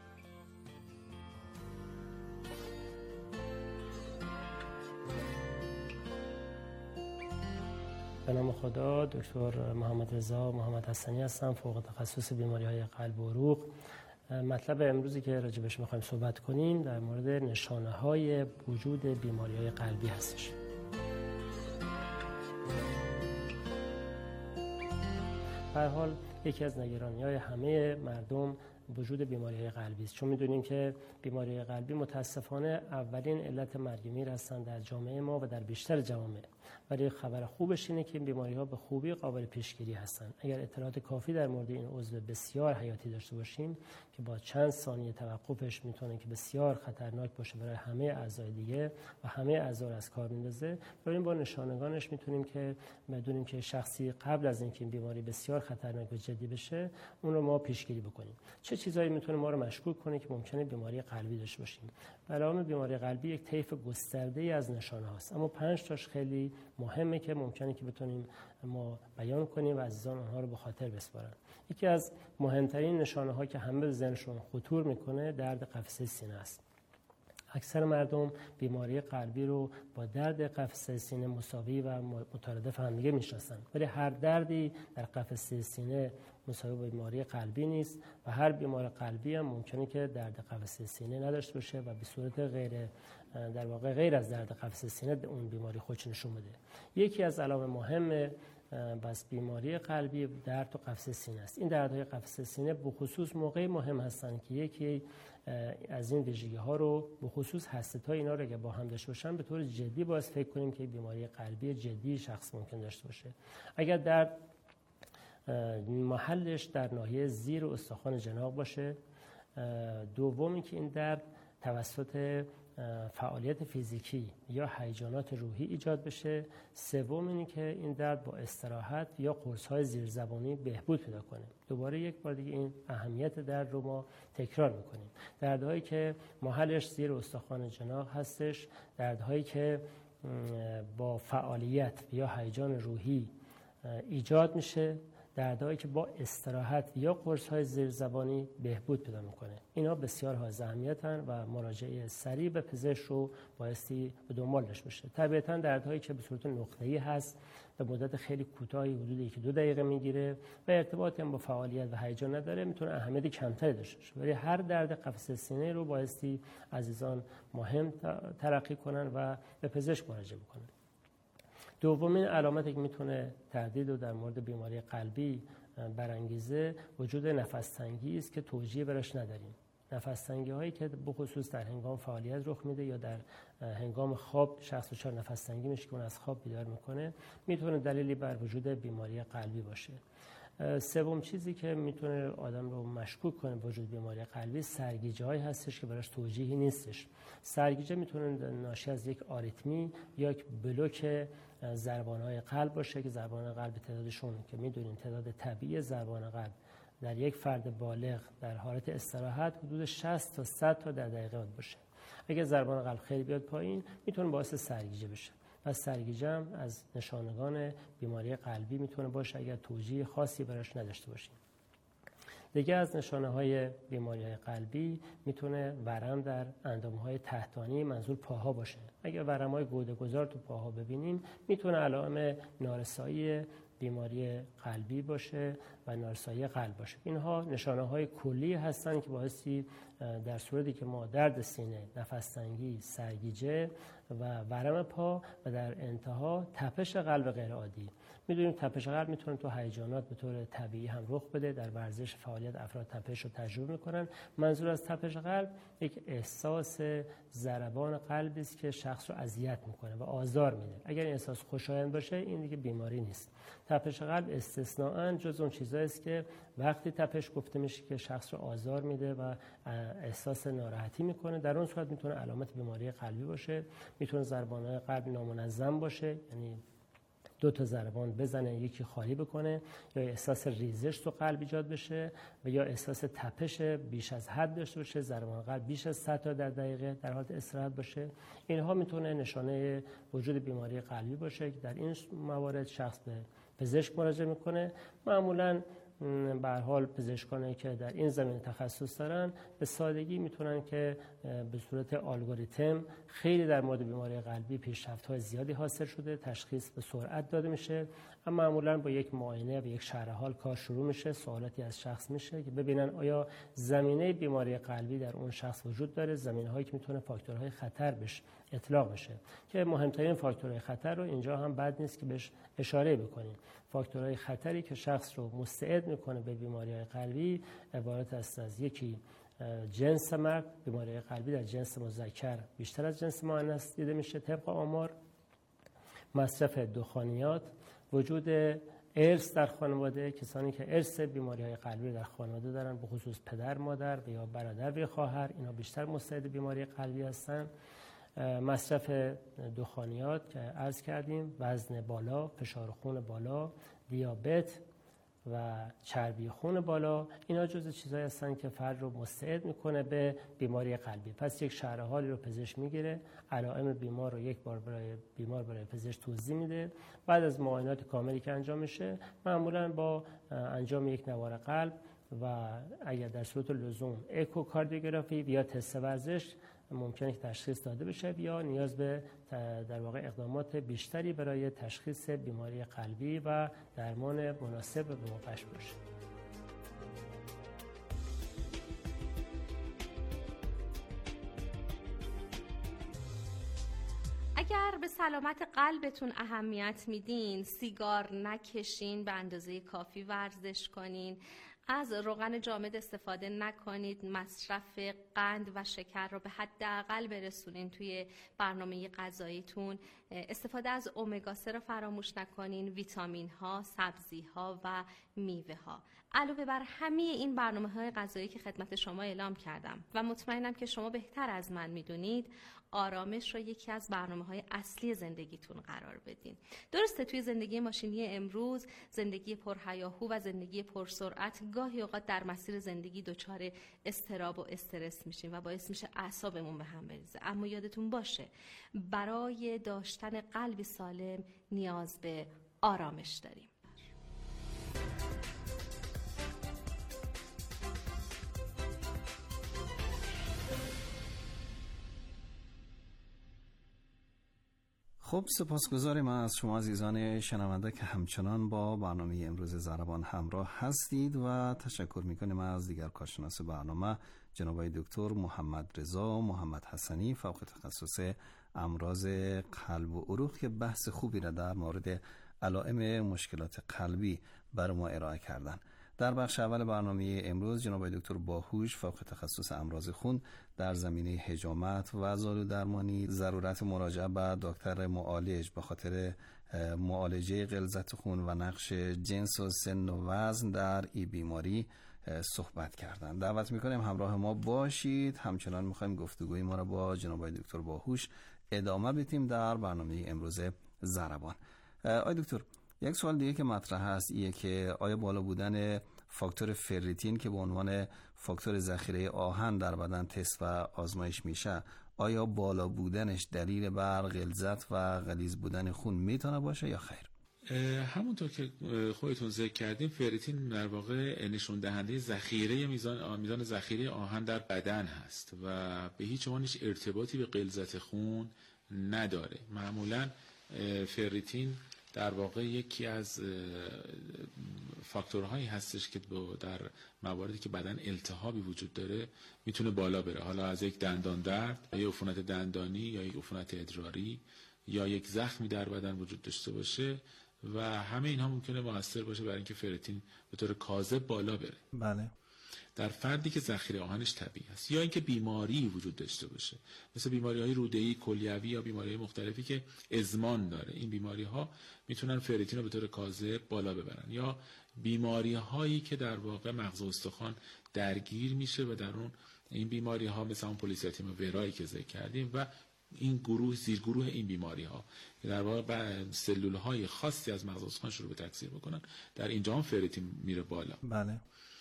[SPEAKER 13] به نام خدا، دکتر محمد رضا محمد حسنی هستم، فوق تخصص بیماری‌های قلب و عروق. مطلب امروزی که راجبش می‌خوایم صحبت کنیم در مورد نشانه‌های وجود بیماری‌های قلبی هستش. به هر حال یکی از نگرانی‌های همه مردم وجود بیماری‌های قلبی است، چون می‌دونیم که بیماری‌های قلبی متأسفانه اولین علت مرگ میر هستند در جامعه ما و در بیشتر جوامع. ولی خبر خوبش اینه که این بیماری‌ها به خوبی قابل پیشگیری هستند. اگر اطلاعات کافی در مورد این عضو بسیار حیاتی داشته باشیم که با چند ثانیه توقفش میتونه که بسیار خطرناک باشه برای همه اعضای دیگه و همه اعضا رو از کار میندازه، برای این با نشانگانش میتونیم که بدونیم که شخصی قبل از اینکه این بیماری بسیار خطرناک و جدی بشه اون رو ما پیشگیری بکنیم. چه چیزایی میتونه ما رو مشکوک کنه که ممکنه بیماری قلبی داشته باشیم؟ به علاوه بیماری قلبی یک طیف گسترده‌ای از نشانه هاست، اما پنج تاش خیلی مهمه که ممکنه که بتونیم ما بیان کنیم و عزیزان آنها رو به خاطر بسپارن. یکی از مهمترین نشانه ها که همه به ذهنشون خطور میکنه درد قفسه سینه است. اکثر مردم بیماری قلبی رو با درد قفسه سینه مساوی و مترادف هم دیگه میشناسن، ولی هر دردی در قفسه سینه مساوی با بیماری قلبی نیست و هر بیمار قلبی هم ممکنه که درد قفسه سینه نداشته باشه و به صورت غیر در واقع غیر از درد قفسه سینه اون بیماری خودش نشون بده. یکی از علائم مهم بس بیماری قلبی درد تو قفسه سینه است. این دردهای قفسه سینه به خصوص موقعی مهم هستند که یکی از این ویژگی ها رو به خصوص هسته‌های اینا رو اگه با هم داشته باشن به طور جدی باز فکر کنیم که بیماری قلبی جدی شخص ممکن داشته باشه. اگر درد محلش در ناحیه زیر استخوان جناق باشه، دومی که این درد توسط فعالیت فیزیکی یا هیجانات روحی ایجاد بشه، سوم اینه که این درد با استراحت یا قرص‌های زیرزبانی بهبود پیدا کنه. دوباره یک بار دیگه این اهمیت درد رو ما تکرار میکنیم. دردهایی که محلش زیر استخوان جناح هستش، دردهایی که با فعالیت یا هیجان روحی ایجاد میشه، دردهایی که با استراحت یا قرص‌های زیرزبانی بهبود پیدا میکنه. اینا بسیار حائز اهمیتن و مراجعه سریع به پزشک رو بایستی به دنبالش بشه. طبیعتاً دردهایی که به صورت نقطه‌ای هست به مدت خیلی کوتاهی حدود یک دو دقیقه میگیره و ارتباطی هم با فعالیت و هیجان نداره، میتونه اهمیت کمتری داشته باشه. ولی هر درد قفسه سینه رو بایستی عزیزان مهم تلقی کنن و به پزشک مراجعه بکنن. دومین علامتی که میتونه تردید رو در مورد بیماری قلبی برانگیزه وجود نفس‌تنگی است که توجیه براش نداریم. نفس‌تنگی هایی که به خصوص در هنگام فعالیت رخ میده یا در هنگام خواب شخص دچار نفس‌تنگی میشه که اون از خواب بیدار میکنه، میتونه دلیلی بر وجود بیماری قلبی باشه. سوم چیزی که میتونه آدم رو مشکوک کنه به وجود بیماری قلبی سرگیجه هایی هستش که براش توجیهی نیستش. سرگیجه میتونه ناشی از یک آریتمی یا یک بلوک ضربان های قلب باشه که ضربان قلب تعدادشون که میدونیم تعداد طبیعی ضربان قلب در یک فرد بالغ در حالت استراحت حدود شصت تا صد تا در دقیقه باشه. اگه ضربان قلب خیلی بیاد پایین میتونه باعث سرگیجه بشه. پس سرگیجه هم از نشانگان بیماری قلبی میتونه باشه اگر توجیه خاصی براش نداشته باشیم. دیگه از نشانه های بیماری قلبی میتونه ورم در اندام های تحتانی منظور پاها باشه. اگر ورم های گوده‌گذار تو پاها ببینیم میتونه علائم نارسایی بیماری قلبی باشه و نارسایی قلب باشه. اینها نشانه های کلی هستن که باعثی در صورتی که ما درد سینه، نفس‌تنگی، سرگیجه و ورم پا و در انتها تپش قلب غیر عادی میدونیم تپش قلب میتونه تو هیجانات به طور طبیعی هم رخ بده. در ورزش فعالیت افراد تپش رو تجربه میکنن. منظور از تپش قلب یک احساس ضربان قلبی است که شخص رو اذیت میکنه و آزار میده. اگر این احساس خوشایند باشه این دیگه بیماری نیست. تپش قلب استثناءً جز اون چیزایی است که وقتی تپش گفته میشه که شخص رو آزار میده و احساس ناراحتی میکنه، در اون صورت میتونه علامت بیماری قلبی باشه. میتونه ضربان قلب نامنظم باشه، یعنی دو تا ضربان بزنه یکی خالی بکنه، یا احساس ریزش تو قلب ایجاد بشه و یا احساس تپش بیش از حد داشته باشه، ضربان قلب بیش از صد تا در دقیقه در حالت استراحت باشه. اینها میتونه نشانه وجود بیماری قلبی باشه که در این موارد شخص به پزشک مراجعه میکنه. معمولاً به هر حال پزشکانی که در این زمینه تخصص دارن به سادگی میتونن که به صورت الگوریتم خیلی در مورد بیماری قلبی پیشرفت‌های زیادی حاصل شده، تشخیص به سرعت داده میشه. اما معمولا با یک معاینه و یک شرح حال کار شروع میشه. سوالاتی از شخص میشه که ببینن آیا زمینه بیماری قلبی در اون شخص وجود داره، زمینه‌هایی که میتونه فاکتورهای خطر بهش اطلاق بشه، که مهمترین فاکتورهای خطر رو اینجا هم بد نیست که بهش اشاره بکنیم. فاکتورهای خطری که شخص رو مستعد میکنه به بیماری‌های قلبی عبارت است از یکی جنس مرد. بیماری قلبی در جنس مذکر بیشتر از جنس مؤنث دیده میشه طبق آمار. مصرف دخانیات، وجود ارث در خانواده، کسانی که ارث بیماری‌های قلبی در خانواده دارن به خصوص پدر، مادر و یا برادر و خواهر، اینا بیشتر مستعد بیماری قلبی هستن. مصرف دخانیات که عرض کردیم، وزن بالا، فشار خون بالا، دیابت و چربی خون بالا، اینا جزو چیزایی هستن که فرد رو مستعد میکنه به بیماری قلبی. پس یک شرح حالی رو پزشک میگیره، علائم بیمار رو یک بار برای بیمار برای پزشک توضیح میده. بعد از معاینات کاملی که انجام میشه، معمولا با انجام یک نوار قلب و اگر در صورت لزوم اکوکاردیوگرافی یا تست ورزش ممکنه که تشخیص داده بشه، یا نیاز به در واقع اقدامات بیشتری برای تشخیص بیماری قلبی و درمان مناسب به موقعش باشه.
[SPEAKER 12] اگر به سلامت قلبتون اهمیت میدین، سیگار نکشین، به اندازه کافی ورزش کنین، از روغن جامد استفاده نکنید، مصرف قند و شکر رو به حداقل برسونین توی برنامه غذاییتون، استفاده از امگا سه رو فراموش نکنین، ویتامین ها، سبزی ها و میوه ها. علاوه بر همه این برنامه های غذایی که خدمت شما اعلام کردم و مطمئنم که شما بهتر از من میدونید، آرامش رو یکی از برنامه‌های اصلی زندگیتون قرار بدین. درسته توی زندگی ماشینی امروز، زندگی پرهیاهو و زندگی پرسرعت، گاهی اوقات در مسیر زندگی دچار اضطراب و استرس میشیم و باعث میشه اعصابمون به هم بریزه. اما یادتون باشه برای داشتن قلبی سالم نیاز به آرامش داریم.
[SPEAKER 11] خب سپاسگزاریم از شما عزیزان شنونده که همچنان با برنامه امروز ضربان همراه هستید و تشکر میکنیم از دیگر کارشناس برنامه جناب دکتر محمد رضا محمد حسنی، فوق تخصص امراض قلب و عروق، که بحث خوبی را در مورد علائم مشکلات قلبی بر ما ارائه کردن. در بخش اول برنامه امروز جناب دکتر باهوش، فوق تخصص امراض خون در زمینه حجامت و زالو درمانی، ضرورت مراجعه به دکتر معالج به خاطر معالجه غلظت خون و نقش جنس و سن و وزن در این بیماری صحبت کردند. دعوت میکنیم همراه ما باشید. همچنان میخوایم گفتگوی ما را با جناب دکتر باهوش ادامه بدیم در برنامه امروز ضربان. آقای دکتر، یک سوال دیگه که مطرح هست ایه که آیا بالا بودن فاکتور فریتین که به عنوان فاکتور ذخیره آهن در بدن تست و آزمایش میشه، آیا بالا بودنش دلیل بر غلظت و غلیظ بودن خون میتونه باشه یا خیر؟
[SPEAKER 10] همونطور که خودتون ذکر کردیم، فریتین در واقع نشون دهنده ذخیره میزان میزان ذخیره آهن در بدن هست و به هیچ عنوان هیچ ارتباطی به غلظت خون نداره. معمولا فریتین در واقع یکی از فاکتورهایی هستش که در مواردی که بدن التهابی وجود داره میتونه بالا بره، حالا از یک دندان درد یا عفونت دندانی یا یک عفونت ادراری یا یک زخمی در بدن وجود داشته باشه، و همه اینها ممکنه موثر باشه برای اینکه فرتین به طور کاذب بالا بره.
[SPEAKER 11] بله.
[SPEAKER 10] در فردی که ذخیره آهنش طبیعی است یا اینکه بیماری وجود داشته باشه، مثل بیماری‌های روده‌ای، کلیوی یا بیماری‌های مختلفی که ازمان داره، این بیماری‌ها میتونن فرتین رو به طور کاذب بالا ببرن. یا بیماری‌هایی که در واقع مغز و استخوان درگیر میشه و در اون این بیماری‌ها مثل اون پلیسیتیم ورایی که ذکر کردیم و این گروه زیرگروه این بیماری‌ها که در واقع سلول‌های خاصی از مغز و استخوان شروع به تکثیر بکنن، در اینجا هم فرتین میره بالا.
[SPEAKER 11] بله.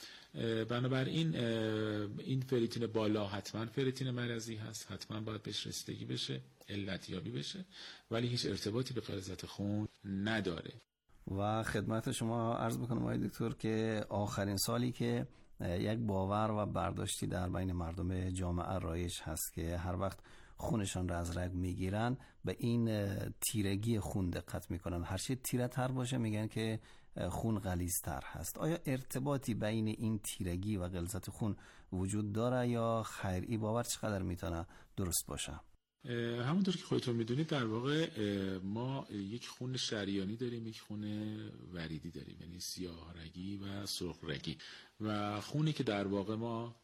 [SPEAKER 10] بنابراین این فرتین بالا حتما فرتین مرضی هست، حتما باید بهش رسیدگی بشه، علت یابی بشه، ولی هیچ ارتباطی به غلظت خون نداره.
[SPEAKER 11] و خدمت شما عرض بکنم آقای دکتر که آخرین سالی که یک باور و برداشتی در بین مردم جامعه رایج هست که هر وقت خونشان را از رگ میگیرن به این تیرگی خون دقت میکنن، هر چی تیره تر باشه میگن که خون غلیظ‌تر هست. آیا ارتباطی بین این تیرگی و غلظت خون وجود داره یا خیر؟ این باور چقدر میتونه درست باشه؟
[SPEAKER 10] همونطور که خودتون میدونید در واقع ما یک خون شریانی داریم، یک خون وریدی داریم، یعنی سیاه رگی و سرخ رگی. و خونی که در واقع ما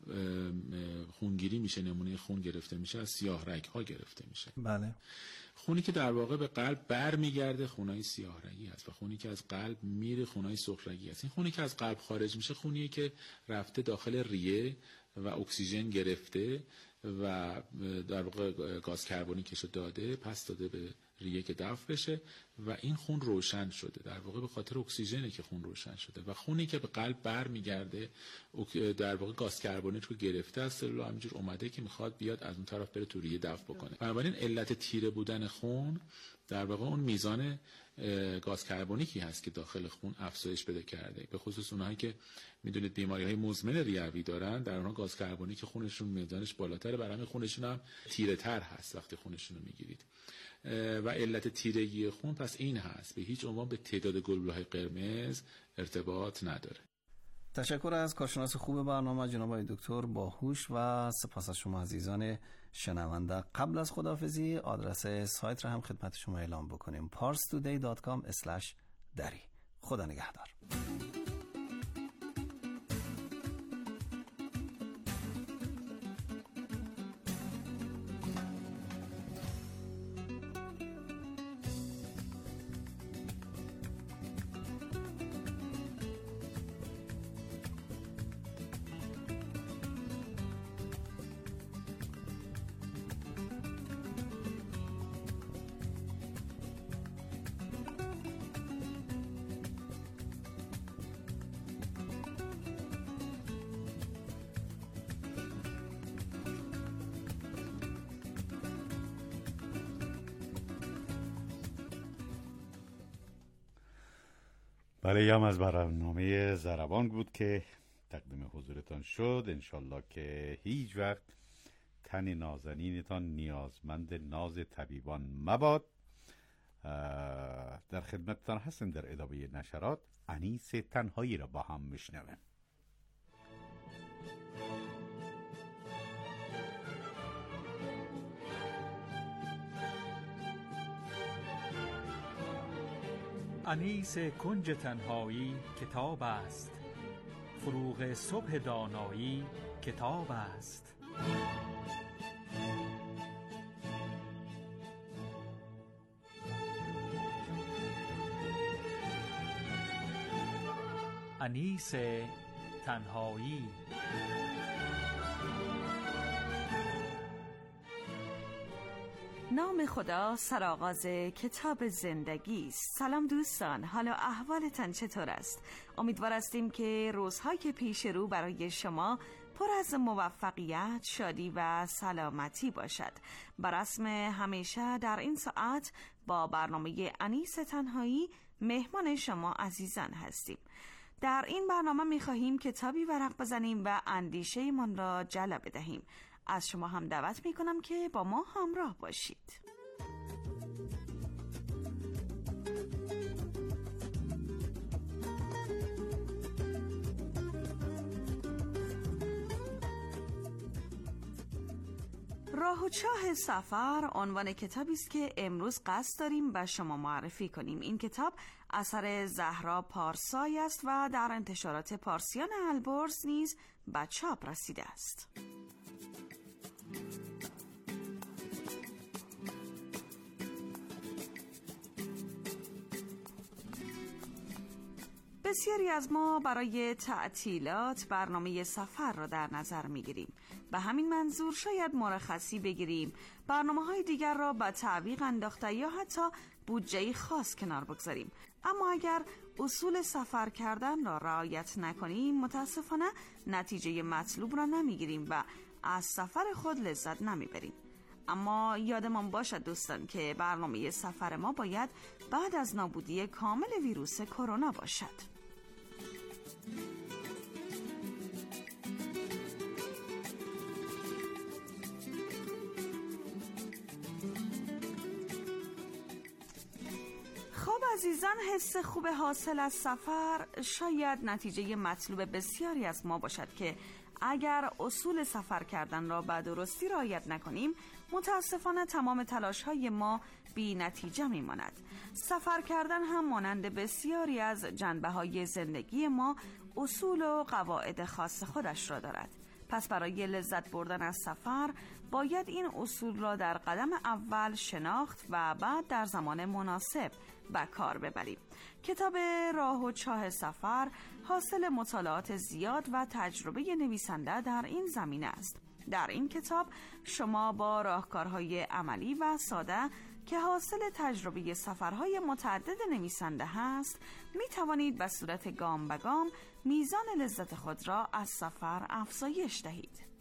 [SPEAKER 10] خونگیری میشه، نمونه خون گرفته میشه، از سیاه رگ ها گرفته میشه.
[SPEAKER 11] بله.
[SPEAKER 10] خونی که در واقع به قلب بر میگرده خونای سیاه رگی هست و خونی که از قلب میره خونای سرخ رگی هست. این خونی که از قلب خارج میشه خونیه که رفته داخل ریه و اکسیژن گرفته و در واقع گاز کربونیکشو داده، پس داده به ریه که دفع بشه و این خون روشن شده. در واقع به خاطر اکسیژنه که خون روشن شده. و خونی که به قلب بر میگرده در واقع گاز کربونیک رو گرفته از سلول، همینجور اومده که میخواد بیاد از اون طرف بره تو ریه دفع بکنه. بنابراین علت تیره بودن خون در واقع اون میزان گاز کربونیکی هست که داخل خون افزایش پیدا کرده. به خصوص اونهایی که میدونید بیماری‌های مزمن ریوی دارن، در اونها گاز کربونیک خونشون میزانش بالاتره، برای همین خونشون هم تیره تر هست وقتی خونشون رو میگیرید. و علت تیرگی خون پس این هست، به هیچ عنوان به تعداد گلبوله‌های قرمز ارتباط نداره.
[SPEAKER 11] تشکر از کارشناس خوب برنامه جناب آقای دکتر باهوش و سپاس از شما عزیزان شنونده. قبل از خداحافظی آدرس سایت را هم خدمت شما اعلام بکنیم: پارس تودی دات کام اسلش دری. خدا نگهدار.
[SPEAKER 9] بله، هم از برنامه ضربان بود که تقدیم حضورتان شد. انشالله که هیچ وقت تن نازنینتان نیازمند ناز طبیبان مباد. در خدمتتان هستم در ادامه نشرات. انیس تنهایی را با هم میشنویم.
[SPEAKER 14] انیس کنج تنهایی کتاب است، فروغ صبح دانایی کتاب است. انیس تنهایی.
[SPEAKER 15] نام خدا سرآغاز کتاب زندگی است. سلام دوستان، حالا احوالتان چطور است؟ امیدوار هستیم که روزهایی که پیش رو برای شما پر از موفقیت، شادی و سلامتی باشد. بر رسم همیشه در این ساعت با برنامه انیس تنهایی مهمان شما عزیزان هستیم. در این برنامه می‌خواهیم کتابی ورق بزنیم و اندیشه من را جلب بدهیم. از شما هم دعوت میکنم که با ما همراه باشید. راه و چاه سفر عنوان کتابی است که امروز قصد داریم به شما معرفی کنیم. این کتاب اثر زهرا پارسای است و در انتشارات پارسیان البرز نیز به چاپ رسیده است. بسیاری از ما برای تعطیلات برنامه سفر را در نظر میگیریم. به همین منظور شاید مرخصی بگیریم، برنامه‌های دیگر را به تعویق انداخته یا حتی بودجه خاص کنار بگذاریم. اما اگر اصول سفر کردن را رعایت نکنیم، متاسفانه نتیجه مطلوب را نمیگیریم و از سفر خود لذت نمیبریم. اما یادمان باشد دوستان که برنامه سفر ما باید بعد از نابودی کامل ویروس کرونا باشد. خب عزیزان، حس خوب حاصل از سفر شاید نتیجه مطلوب بسیاری از ما باشد که اگر اصول سفر کردن را به درستی رعایت نکنیم، متاسفانه تمام تلاش‌های ما بی نتیجه می‌ماند. سفر کردن هم مانند بسیاری از جنبه‌های زندگی ما اصول و قواعد خاص خودش را دارد. پس برای لذت بردن از سفر باید این اصول را در قدم اول شناخت و بعد در زمان مناسب به کار ببریم. کتاب راه و چاه سفر حاصل مطالعات زیاد و تجربه نویسنده در این زمینه است. در این کتاب شما با راهکارهای عملی و ساده که حاصل تجربه سفرهای متعدد نویسنده هست، می توانید به صورت گام به گام میزان لذت خود را از سفر افزایش دهید.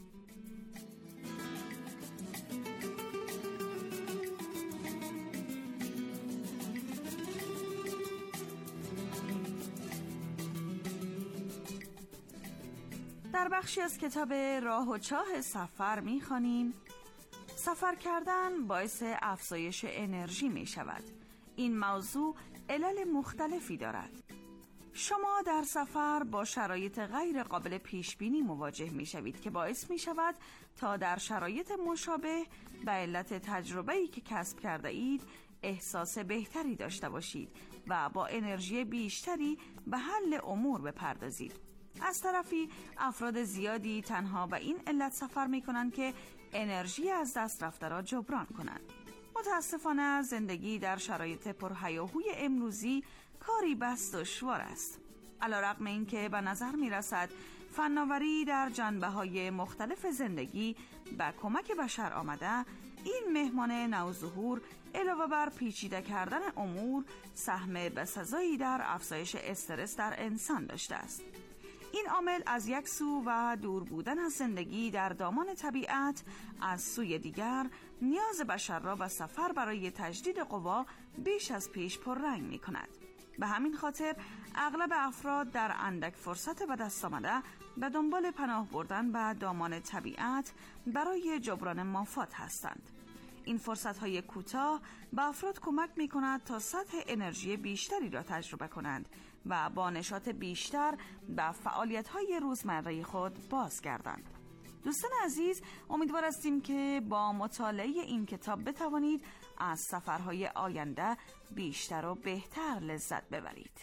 [SPEAKER 15] در بخشی از کتاب راه و چاه سفر می خوانیم: سفر کردن باعث افزایش انرژی می شود. این موضوع علل مختلفی دارد. شما در سفر با شرایط غیر قابل پیش بینی مواجه می شوید که باعث می شود تا در شرایط مشابه به علت تجربه‌ای که کسب کرده اید احساس بهتری داشته باشید و با انرژی بیشتری به حل امور بپردازید. از طرفی افراد زیادی تنها به این علت سفر می کنند که انرژی از دست رفته را جبران کنند. متاسفانه زندگی در شرایط پرهیاهوی امروزی کاری بس دشوار است. علیرغم اینکه به نظر می رسد فناوری در جنبه‌های مختلف زندگی به کمک بشر آمده، این مهمان نوظهور علاوه بر پیچیده کردن امور سهم بسزایی در افزایش استرس در انسان داشته است. این عامل از یک سو و دور بودن از زندگی در دامان طبیعت، از سوی دیگر نیاز بشر را به سفر برای تجدید قوا بیش از پیش پررنگ می کند. به همین خاطر اغلب افراد در اندک فرصت به دست آمده به دنبال پناه بردن به دامان طبیعت برای جبران مافات هستند. این فرصت‌های کوتاه به افراد کمک می‌کند تا سطح انرژی بیشتری را تجربه کنند و با نشاط بیشتر به فعالیت‌های روزمره خود بازگردند. دوستان عزیز، امیدوار هستیم که با مطالعه این کتاب بتوانید از سفرهای آینده بیشتر و بهتر لذت ببرید.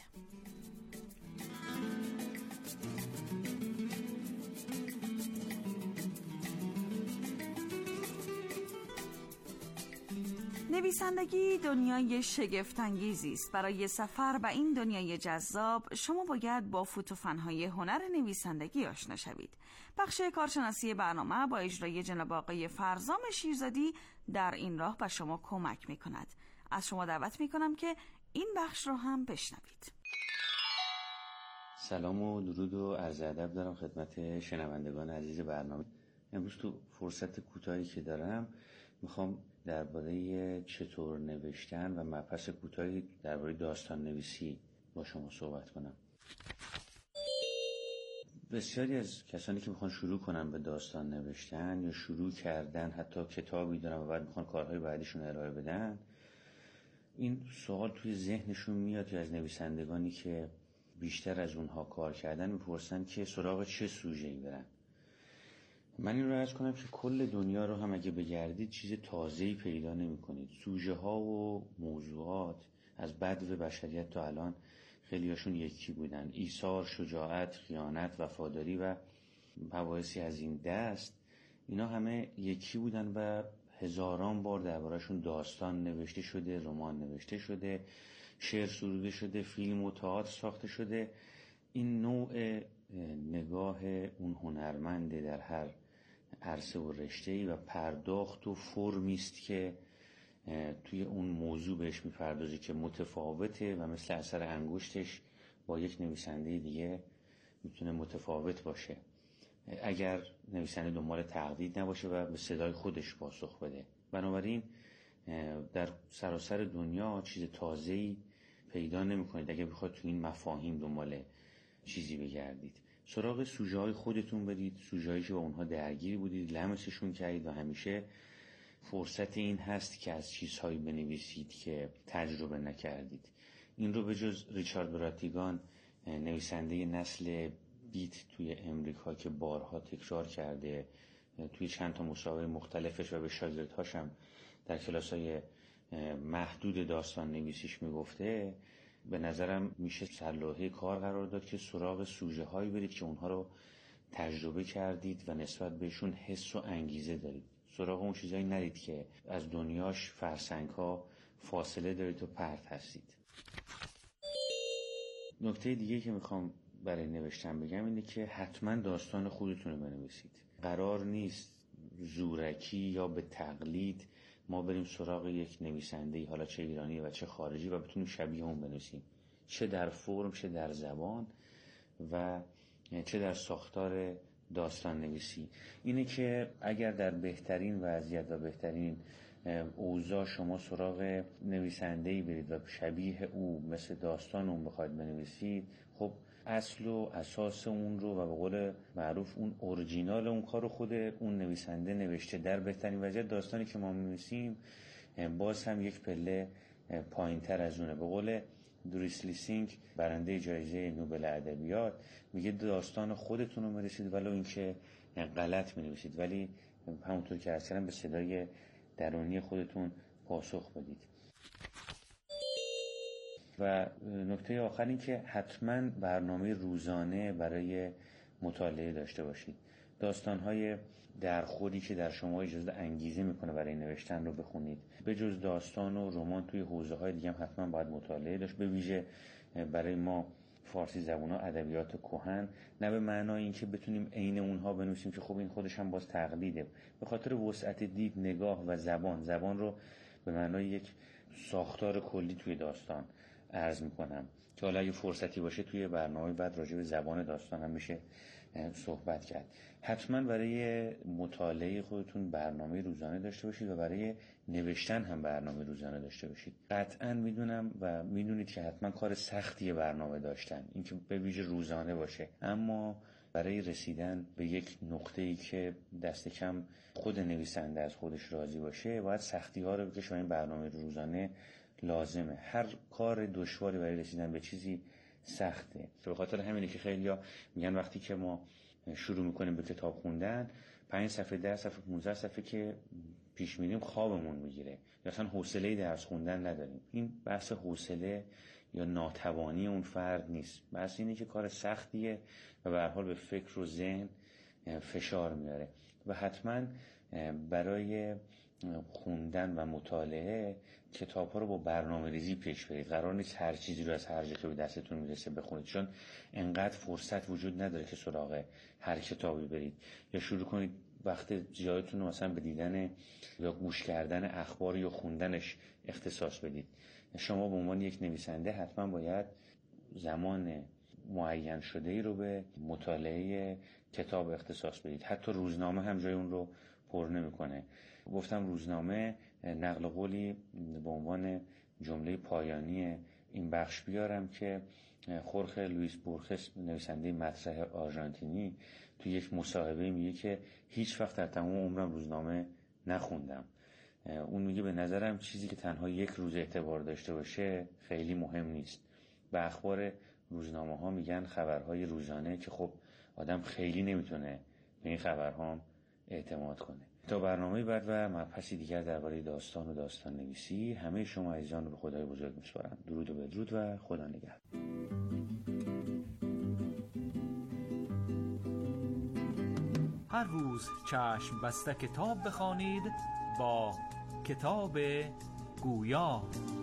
[SPEAKER 15] نویسندگی دنیای شگفت‌انگیزی است. برای سفر به این دنیای جذاب شما باید با فوت و فن‌های هنر نویسندگی آشنا شوید. بخش کارشناسی برنامه با اجرای جناب آقای فرزام شیرزادی در این راه به شما کمک می‌کند. از شما دعوت می‌کنم که این بخش رو هم بشنوید.
[SPEAKER 16] سلام و درود و عرض ادب دارم خدمت شنوندگان عزیز برنامه. امروز تو فرصت کوتاهی که دارم میخوام درباره چطور نوشتن و مبحث کوتاهی درباره داستان نویسی با شما صحبت کنم. بسیاری از کسانی که میخوان شروع کنن به داستان نوشتن یا شروع کردن، حتی کتابی دارن و بعد میخوان کارهای بعدیشون ارائه بدن، این سوال توی ذهنشون میاد که از نویسندگانی که بیشتر از اونها کار کردن میپرسن که سراغ چه سوژه‌ای برن. من این رو عرض کنم که کل دنیا رو هم اگه بگردید چیز تازه‌ای پیدا نمی‌کنید. سوژه ها و موضوعات از بدو بشریت تا الان خیلی هاشون یکی بودن. ایثار، شجاعت، خیانت، وفاداری و مباحثی از این دست، اینا همه یکی بودن و هزاران بار درباره‌شون داستان نوشته شده، رمان نوشته شده، شعر سروده شده، فیلم و تئاتر ساخته شده. این نوع نگاه اون هنرمنده در هر عرصه و رشته‌ای و پرداخت و فرمی است که توی اون موضوع بهش میپردازه که متفاوته و مثل اثر انگشتش با یک نویسنده دیگه میتونه متفاوت باشه اگر نویسنده دنبال تقلید نباشه و به صدای خودش پاسخ بده. بنابراین در سراسر دنیا چیز تازه‌ای پیدا نمی‌کنید اگه بخواید تو این مفاهیم دنبال چیزی بگردید. سراغ سوژه‌های خودتون برید، سوژه‌هایی که با اونها درگیر بودید، لمسشون کردید و همیشه فرصت این هست که از چیزهایی بنویسید که تجربه نکردید. این رو به جز ریچارد براتیگان، نویسنده نسل بیت توی امریکا که بارها تکرار کرده، توی چند تا مصاحبه مختلفش و به شاگردهاش هم در کلاس‌های محدود داستان نویسیش میگفته، به نظرم میشه سرلوحه کار قرار داد که سراغ سوژه هایی برید که اونها رو تجربه کردید و نسبت بهشون حس و انگیزه دارید. سراغ اون چیزایی نرید که از دنیاش فرسنگ ها فاصله دارید و پرت هستید. نکته دیگه که میخوام برای نوشتن بگم اینه که حتما داستان خودتون رو بنویسید. قرار نیست زورکی یا به تقلید ما بریم سراغ یک نویسنده‌ای، حالا چه ایرانی و چه خارجی، و بتونیم شبیه اون بنویسیم، چه در فرم، چه در زبان و چه در ساختار داستان نویسی. اینه که اگر در بهترین وضعیت و بهترین اوضاع شما سراغ نویسنده‌ای برید و شبیه او مثل داستان اون بخواید بنویسید، خب اصل و اساس اون رو و به قول معروف اون اورجینال اون کار رو خود اون نویسنده نوشته. در بهترین وضعیت داستانی که ما می‌نویسیم باز هم یک پله پایین‌تر از اونه. به قول دوریس لیسینگ، برنده جایزه نوبل ادبیات، میگه داستان خودتون رو می‌نویسید ولو اینکه غلط می‌نویسید، ولی همونطور که اصلا به صدای درونی خودتون پاسخ بدید. و نکته آخر این که حتما برنامه روزانه برای مطالعه داشته باشید. داستان‌های درخوری که در شما اجازه انگیزه میکنه برای نوشتن رو بخونید. به جز داستان و رمان توی حوزه‌های دیگه هم حتما باید مطالعه داشت، به ویژه برای ما فارسی زبونا ادبیات کهن، نه به معنای اینکه بتونیم عین اونها بنویسیم که خب این خودش هم باز تقلیده، به خاطر وسعت دید، نگاه و زبان زبان رو به معنای یک ساختار کلی توی داستان عرض میکنم که حالا اگه فرصتی باشه توی برنامه بعد راجع به زبان داستان هم میشه صحبت کرد. حتما برای مطالعه خودتون برنامه روزانه داشته باشید و برای نوشتن هم برنامه روزانه داشته باشید. قطعا میدونم و میدونید که حتما کار سختیه برنامه داشتن، اینکه به ویژه روزانه باشه، اما برای رسیدن به یک نقطه‌ای که دست کم خود نویسنده از خودش راضی باشه باید سختی‌ها رو بکشه و این برنامه روزانه لازمه. هر کار دشواری برای رسیدن به چیزی سخته. به خاطر همینه که خیلی‌ها میگن وقتی که ما شروع میکنیم به کتاب خوندن، پنج صفحه، ده صفحه، پانزده صفحه که پیش میریم خوابمون میگیره یا اصلا حوصله درس خوندن نداریم. این بحث حوصله یا ناتوانی اون فرد نیست، بحث اینه که کار سختیه و به هر حال به فکر و ذهن فشار میاره و حتما برای خوندن و مطالعه کتاب ها رو با برنامه ریزی پیش برید. قرار نیست هر چیزی رو از هر جا که به دستتون میرسه بخونید، چون انقدر فرصت وجود نداره که سراغ هر کتابی برید یا شروع کنید وقت زیادتون رو مثلا به دیدن یا گوش کردن اخبار یا خوندنش اختصاص بدید. شما به عنوان یک نویسنده حتما باید زمان معین شده ای رو به مطالعه کتاب اختصاص بدید. حتی روزنامه هم جای اون رو پر نمی‌کنه. گفتم روزنامه نقل قولی به عنوان جمله پایانی این بخش بیارم که خورخه لوئیس بورخس، نویسنده مطرح آرژانتینی، تو یک مصاحبه میگه که هیچ وقت در تمام عمرم روزنامه نخوندم. اون میگه به نظرم چیزی که تنها یک روز اعتبار داشته باشه خیلی مهم نیست. به اخبار روزنامه ها میگن خبرهای روزانه که خب آدم خیلی نمیتونه به این خبرها اعتماد کنه. تا برنامه بعد و مبحثی دیگر درباره داستان و داستان نویسی، همه شما عزیزان رو به خدای بزرگ میسپارم. درود و بدرود و خدا نگهدار.
[SPEAKER 14] هر روز چشم بسته کتاب بخوانید با کتاب گویا.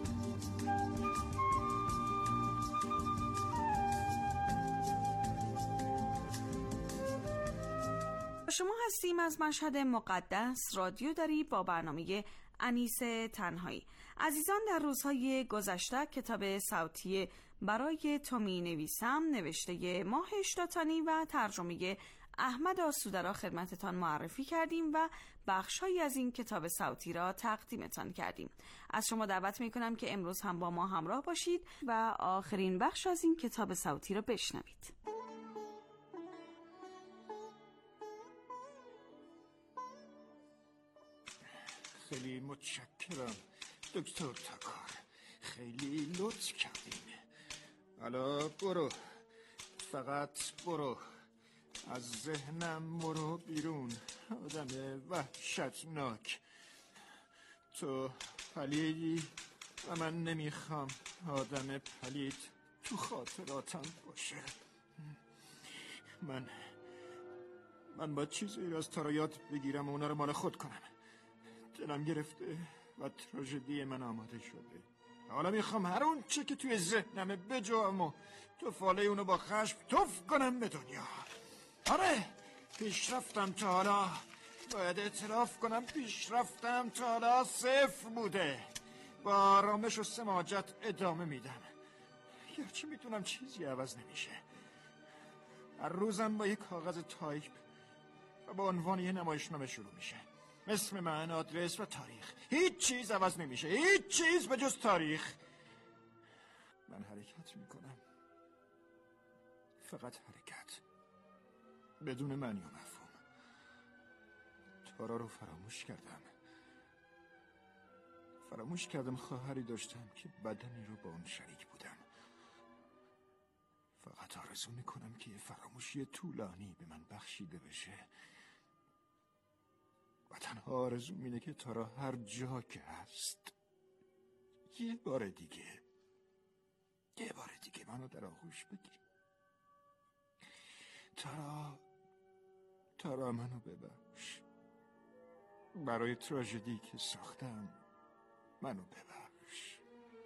[SPEAKER 15] شما هستیم از مشهد مقدس رادیو داری با برنامه انیس تنهایی. عزیزان، در روزهای گذشته کتاب صوتی برای تو می نویسم نوشته ماه اشتاتانی و ترجمه احمد آسوده را خدمتتان معرفی کردیم و بخشهایی از این کتاب صوتی را تقدیمتان کردیم. از شما دعوت می کنم که امروز هم با ما همراه باشید و آخرین بخش از این کتاب صوتی را بشنوید.
[SPEAKER 17] خیلی متشکرم دکتر تکار، خیلی لطف کردین. حالا برو، فقط برو، از ذهنم برو بیرون، آدم وحشتناک. تو پلیدی و من نمیخوام آدم پلید تو خاطراتم باشه. من من با چیزی از تو یاد بگیرم و اونا رو مال خود کنم. دلم گرفته و تراژدی من آماده شده. حالا میخوام هر اون چه که توی ذهنمه بجوام و تو فاله اونو با خشم توف کنم به دنیا. آره، پیشرفتم تا حالا، باید اعتراف کنم پیشرفتم تا حالا صفر بوده. با آرامش و سماجت ادامه میدم، گرچه میدونم چیزی عوض نمیشه. هر روزم با یک کاغذ تایپ و با عنوان یه نمایشنامه شروع میشه. اسم من، آدرس و تاریخ. هیچ چیز عوض نمیشه، هیچ چیز به جز تاریخ. من حرکت میکنم، فقط حرکت، بدون معنی و مفهوم. تارا رو فراموش کردم. فراموش کردم خواهری داشتم که بدنی رو با اون شریک بودم. فقط آرزو میکنم که یه فراموشی طولانی به من بخشیده بشه و تنها آرزوم اینه که تارا هر جا که هست یه بار دیگه یه بار دیگه منو در آغوش بگیر. تارا تارا منو ببخش، برای تراژدی که ساختم منو ببخش.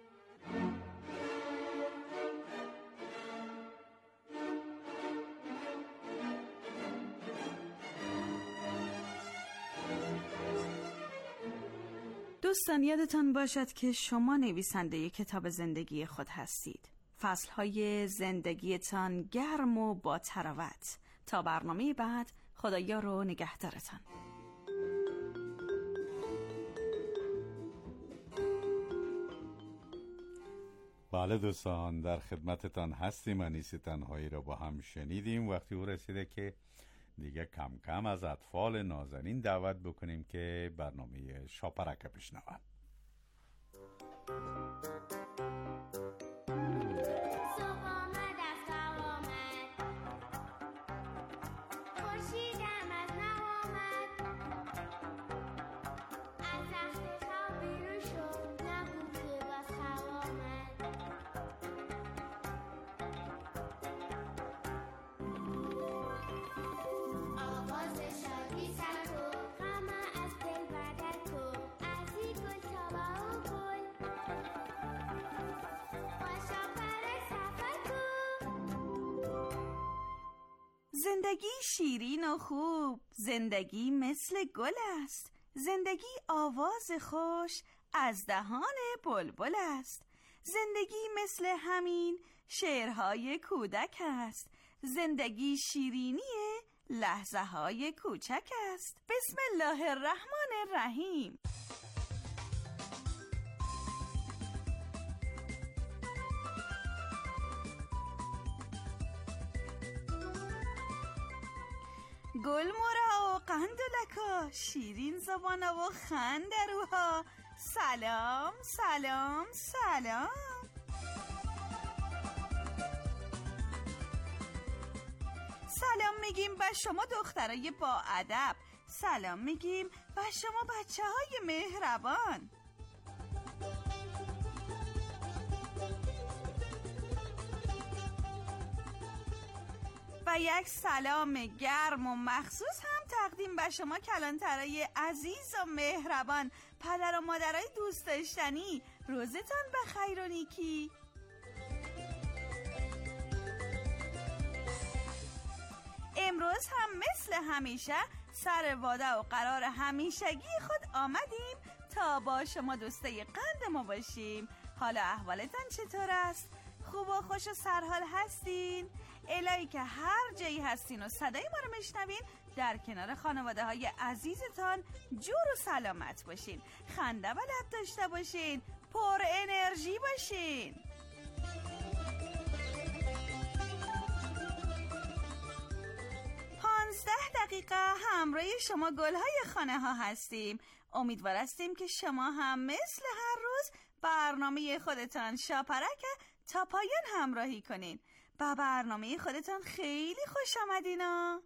[SPEAKER 15] دوستان، یادتان باشد که شما نویسنده کتاب زندگی خود هستید. فصلهای زندگیتان گرم و با تراوت. تا برنامه بعد، خدایا رو نگهدارتان.
[SPEAKER 9] بله دوستان، در خدمتتان هستیم. انیس تنهایی را با هم شنیدیم. وقتی او رسیده که دیگه کم کم از اطفال نازنین دعوت بکنیم که برنامه شاپرک بشنوند.
[SPEAKER 15] زندگی شیرین و خوب، زندگی مثل گل است، زندگی آواز خوش از دهان بلبل است، زندگی مثل همین شعرهای کودک است، زندگی شیرینی لحظه های کوچک است. بسم الله الرحمن الرحیم. گل مورا و قندلکا، شیرین زبانا و خندروها، سلام سلام سلام. سلام میگیم به شما دخترای با ادب. سلام میگیم به شما بچه های مهربان. و یک سلام گرم و مخصوص هم تقدیم به شما کلانترای عزیز و مهربان، پدر و مادرای دوست داشتنی. روزتان بخیر و نیکی. امروز هم مثل همیشه سر واده و قرار همیشگی خود آمدیم تا با شما دوسته قند ما باشیم. حالا احوالتان چطور است؟ خوب و خوش و سرحال هستین؟ الهی که هر جایی هستین و صدای ما رو میشنوین در کنار خانواده های عزیزتان جور و سلامت باشین، خنده و لب داشته باشین، پر انرژی باشین. پانزده دقیقه همراه شما گلهای خانه ها هستیم. امیدوار هستیم که شما هم مثل هر روز برنامه خودتان شاپرک تا پایان همراهی کنین. با برنامه خودتان خیلی خوش آمدینا.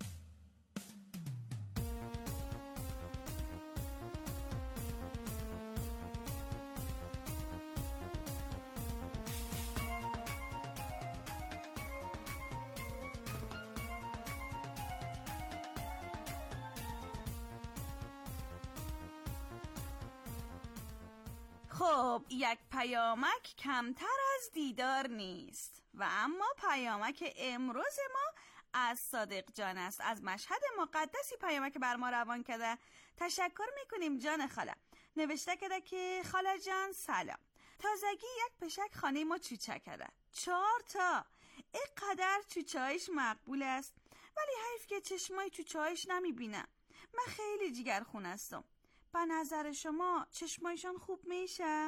[SPEAKER 15] خب یک پیامک کمتر از دیدار نیست و اما پیامک امروز ما از صادق جان است. از مشهد مقدسی پیامک بر ما روان کرده. تشکر میکنیم جان خاله. نوشته کرده که خاله جان سلام، تازگی یک پشک خانه ما چوچه کرده، چهار تا. اینقدر چوچه هایش مقبول است ولی حیف که چشمای چوچه هایش نمیبینم. من خیلی جگرخون هستم. به نظر شما چشمایشان خوب میشه؟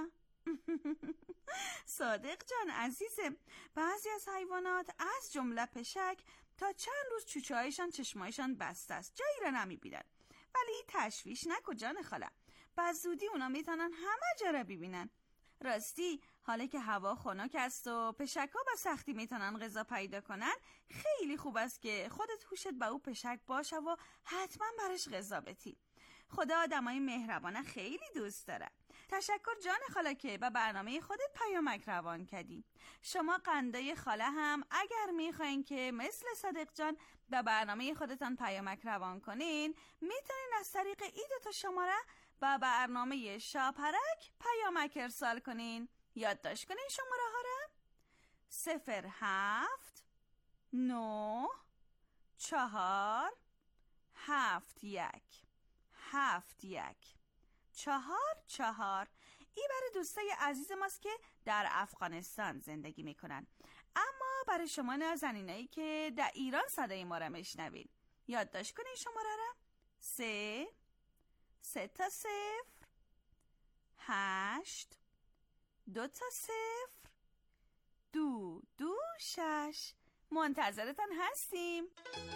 [SPEAKER 15] صادق جان عزیزم، بعضی از حیوانات از جمله پشک تا چند روز چوچه هایشان چشمایشان بسته است، جایی را نمیبینن. ولی تشویش نکن جان خاله، به زودی اونا میتونن همه جا را ببینن. راستی حالا که هوا خنک است و پشک ها با سختی میتونن غذا پیدا کنن، خیلی خوب است که خودت هوشت به او پشک باشه و حتما برش غذا بدی. خدا آدمای مهربانه خیلی دوست داره. تشکر جان خاله که به برنامه خودت پیامک روان کردی. شما قندای خاله هم اگر میخواین که مثل صادق جان به برنامه خودتان پیامک روان کنین، میتونین از طریق این دو تا شماره به برنامه شاپرک پیامک ارسال کنین. یادداشت کنین شماره ها را: صفر هفت نه چهار هفت یک هفت یک چهار چهار. این برای دوستای عزیز ماست که در افغانستان زندگی میکنن. اما برای شما نازنینایی که در ایران صدای ما را میشنوین، یادداشت کنین شماره را: سه سه تا صفر هشت دو تا صفر دو دو شش. منتظرتان هستیم.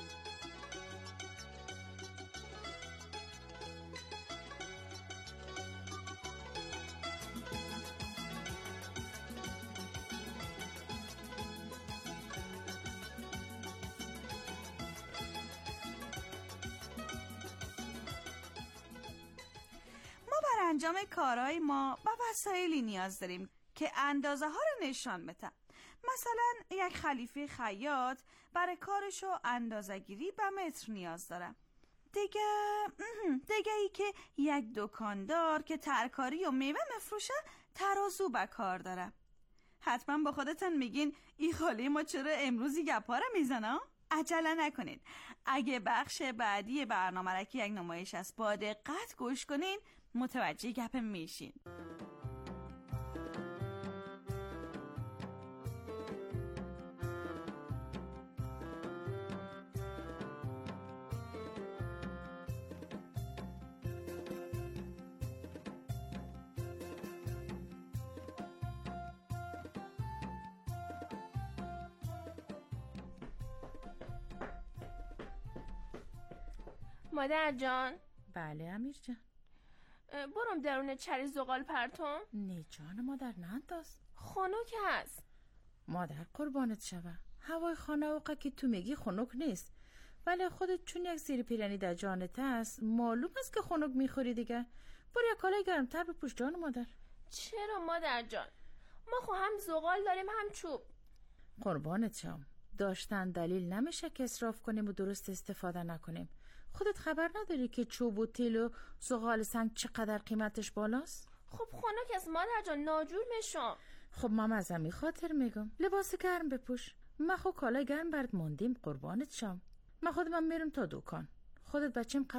[SPEAKER 15] انجام کارهای ما با وسایلی نیاز داریم که اندازه ها رو نشان بده. مثلا یک خلیفه خیاط برای کارشو اندازه گیری به متر نیاز داره. دیگه دیگه ای که یک دکاندار که ترکاری و میوه مفروشه ترازو به کار داره. حتما با خودتون میگین این خاله ما چرا امروزی گپا رو میزنه؟ عجله نکنید. اگه بخش بعدی برنامه را که یک نمایش است با دقت گوش کنین، متوجه گپ میشین.
[SPEAKER 18] مادر جان.
[SPEAKER 19] بله امیر جان.
[SPEAKER 18] برم درون چری زغال پرتم؟
[SPEAKER 19] نه جان مادر ننداز،
[SPEAKER 18] خنک هست.
[SPEAKER 19] مادر قربانت شوه، هوای خانه اوقا که تو میگی خنک نیست، ولی خودت چون یک زیر پیرنی در جانت هست معلوم است که خنک میخوری دیگه. برو یک کالای گرمتر بپوش جان مادر.
[SPEAKER 18] چرا مادر جان؟ ما خو هم زغال داریم هم چوب.
[SPEAKER 19] قربانت شم، داشتن دلیل نمیشه که اسراف کنیم و درست استفاده نکنیم. خودت خبر نداری که چوب و تیل و زغال سنگ چقدر قیمتش بالاست؟
[SPEAKER 18] خب خنک از مادر جان، ناجور میشم.
[SPEAKER 19] خب مام از همین خاطر میگم لباس گرم بپوش. ما خو کالای گرم برات موندیم قربانت شم. ما خودم میرم تا دکان. خودت بچیم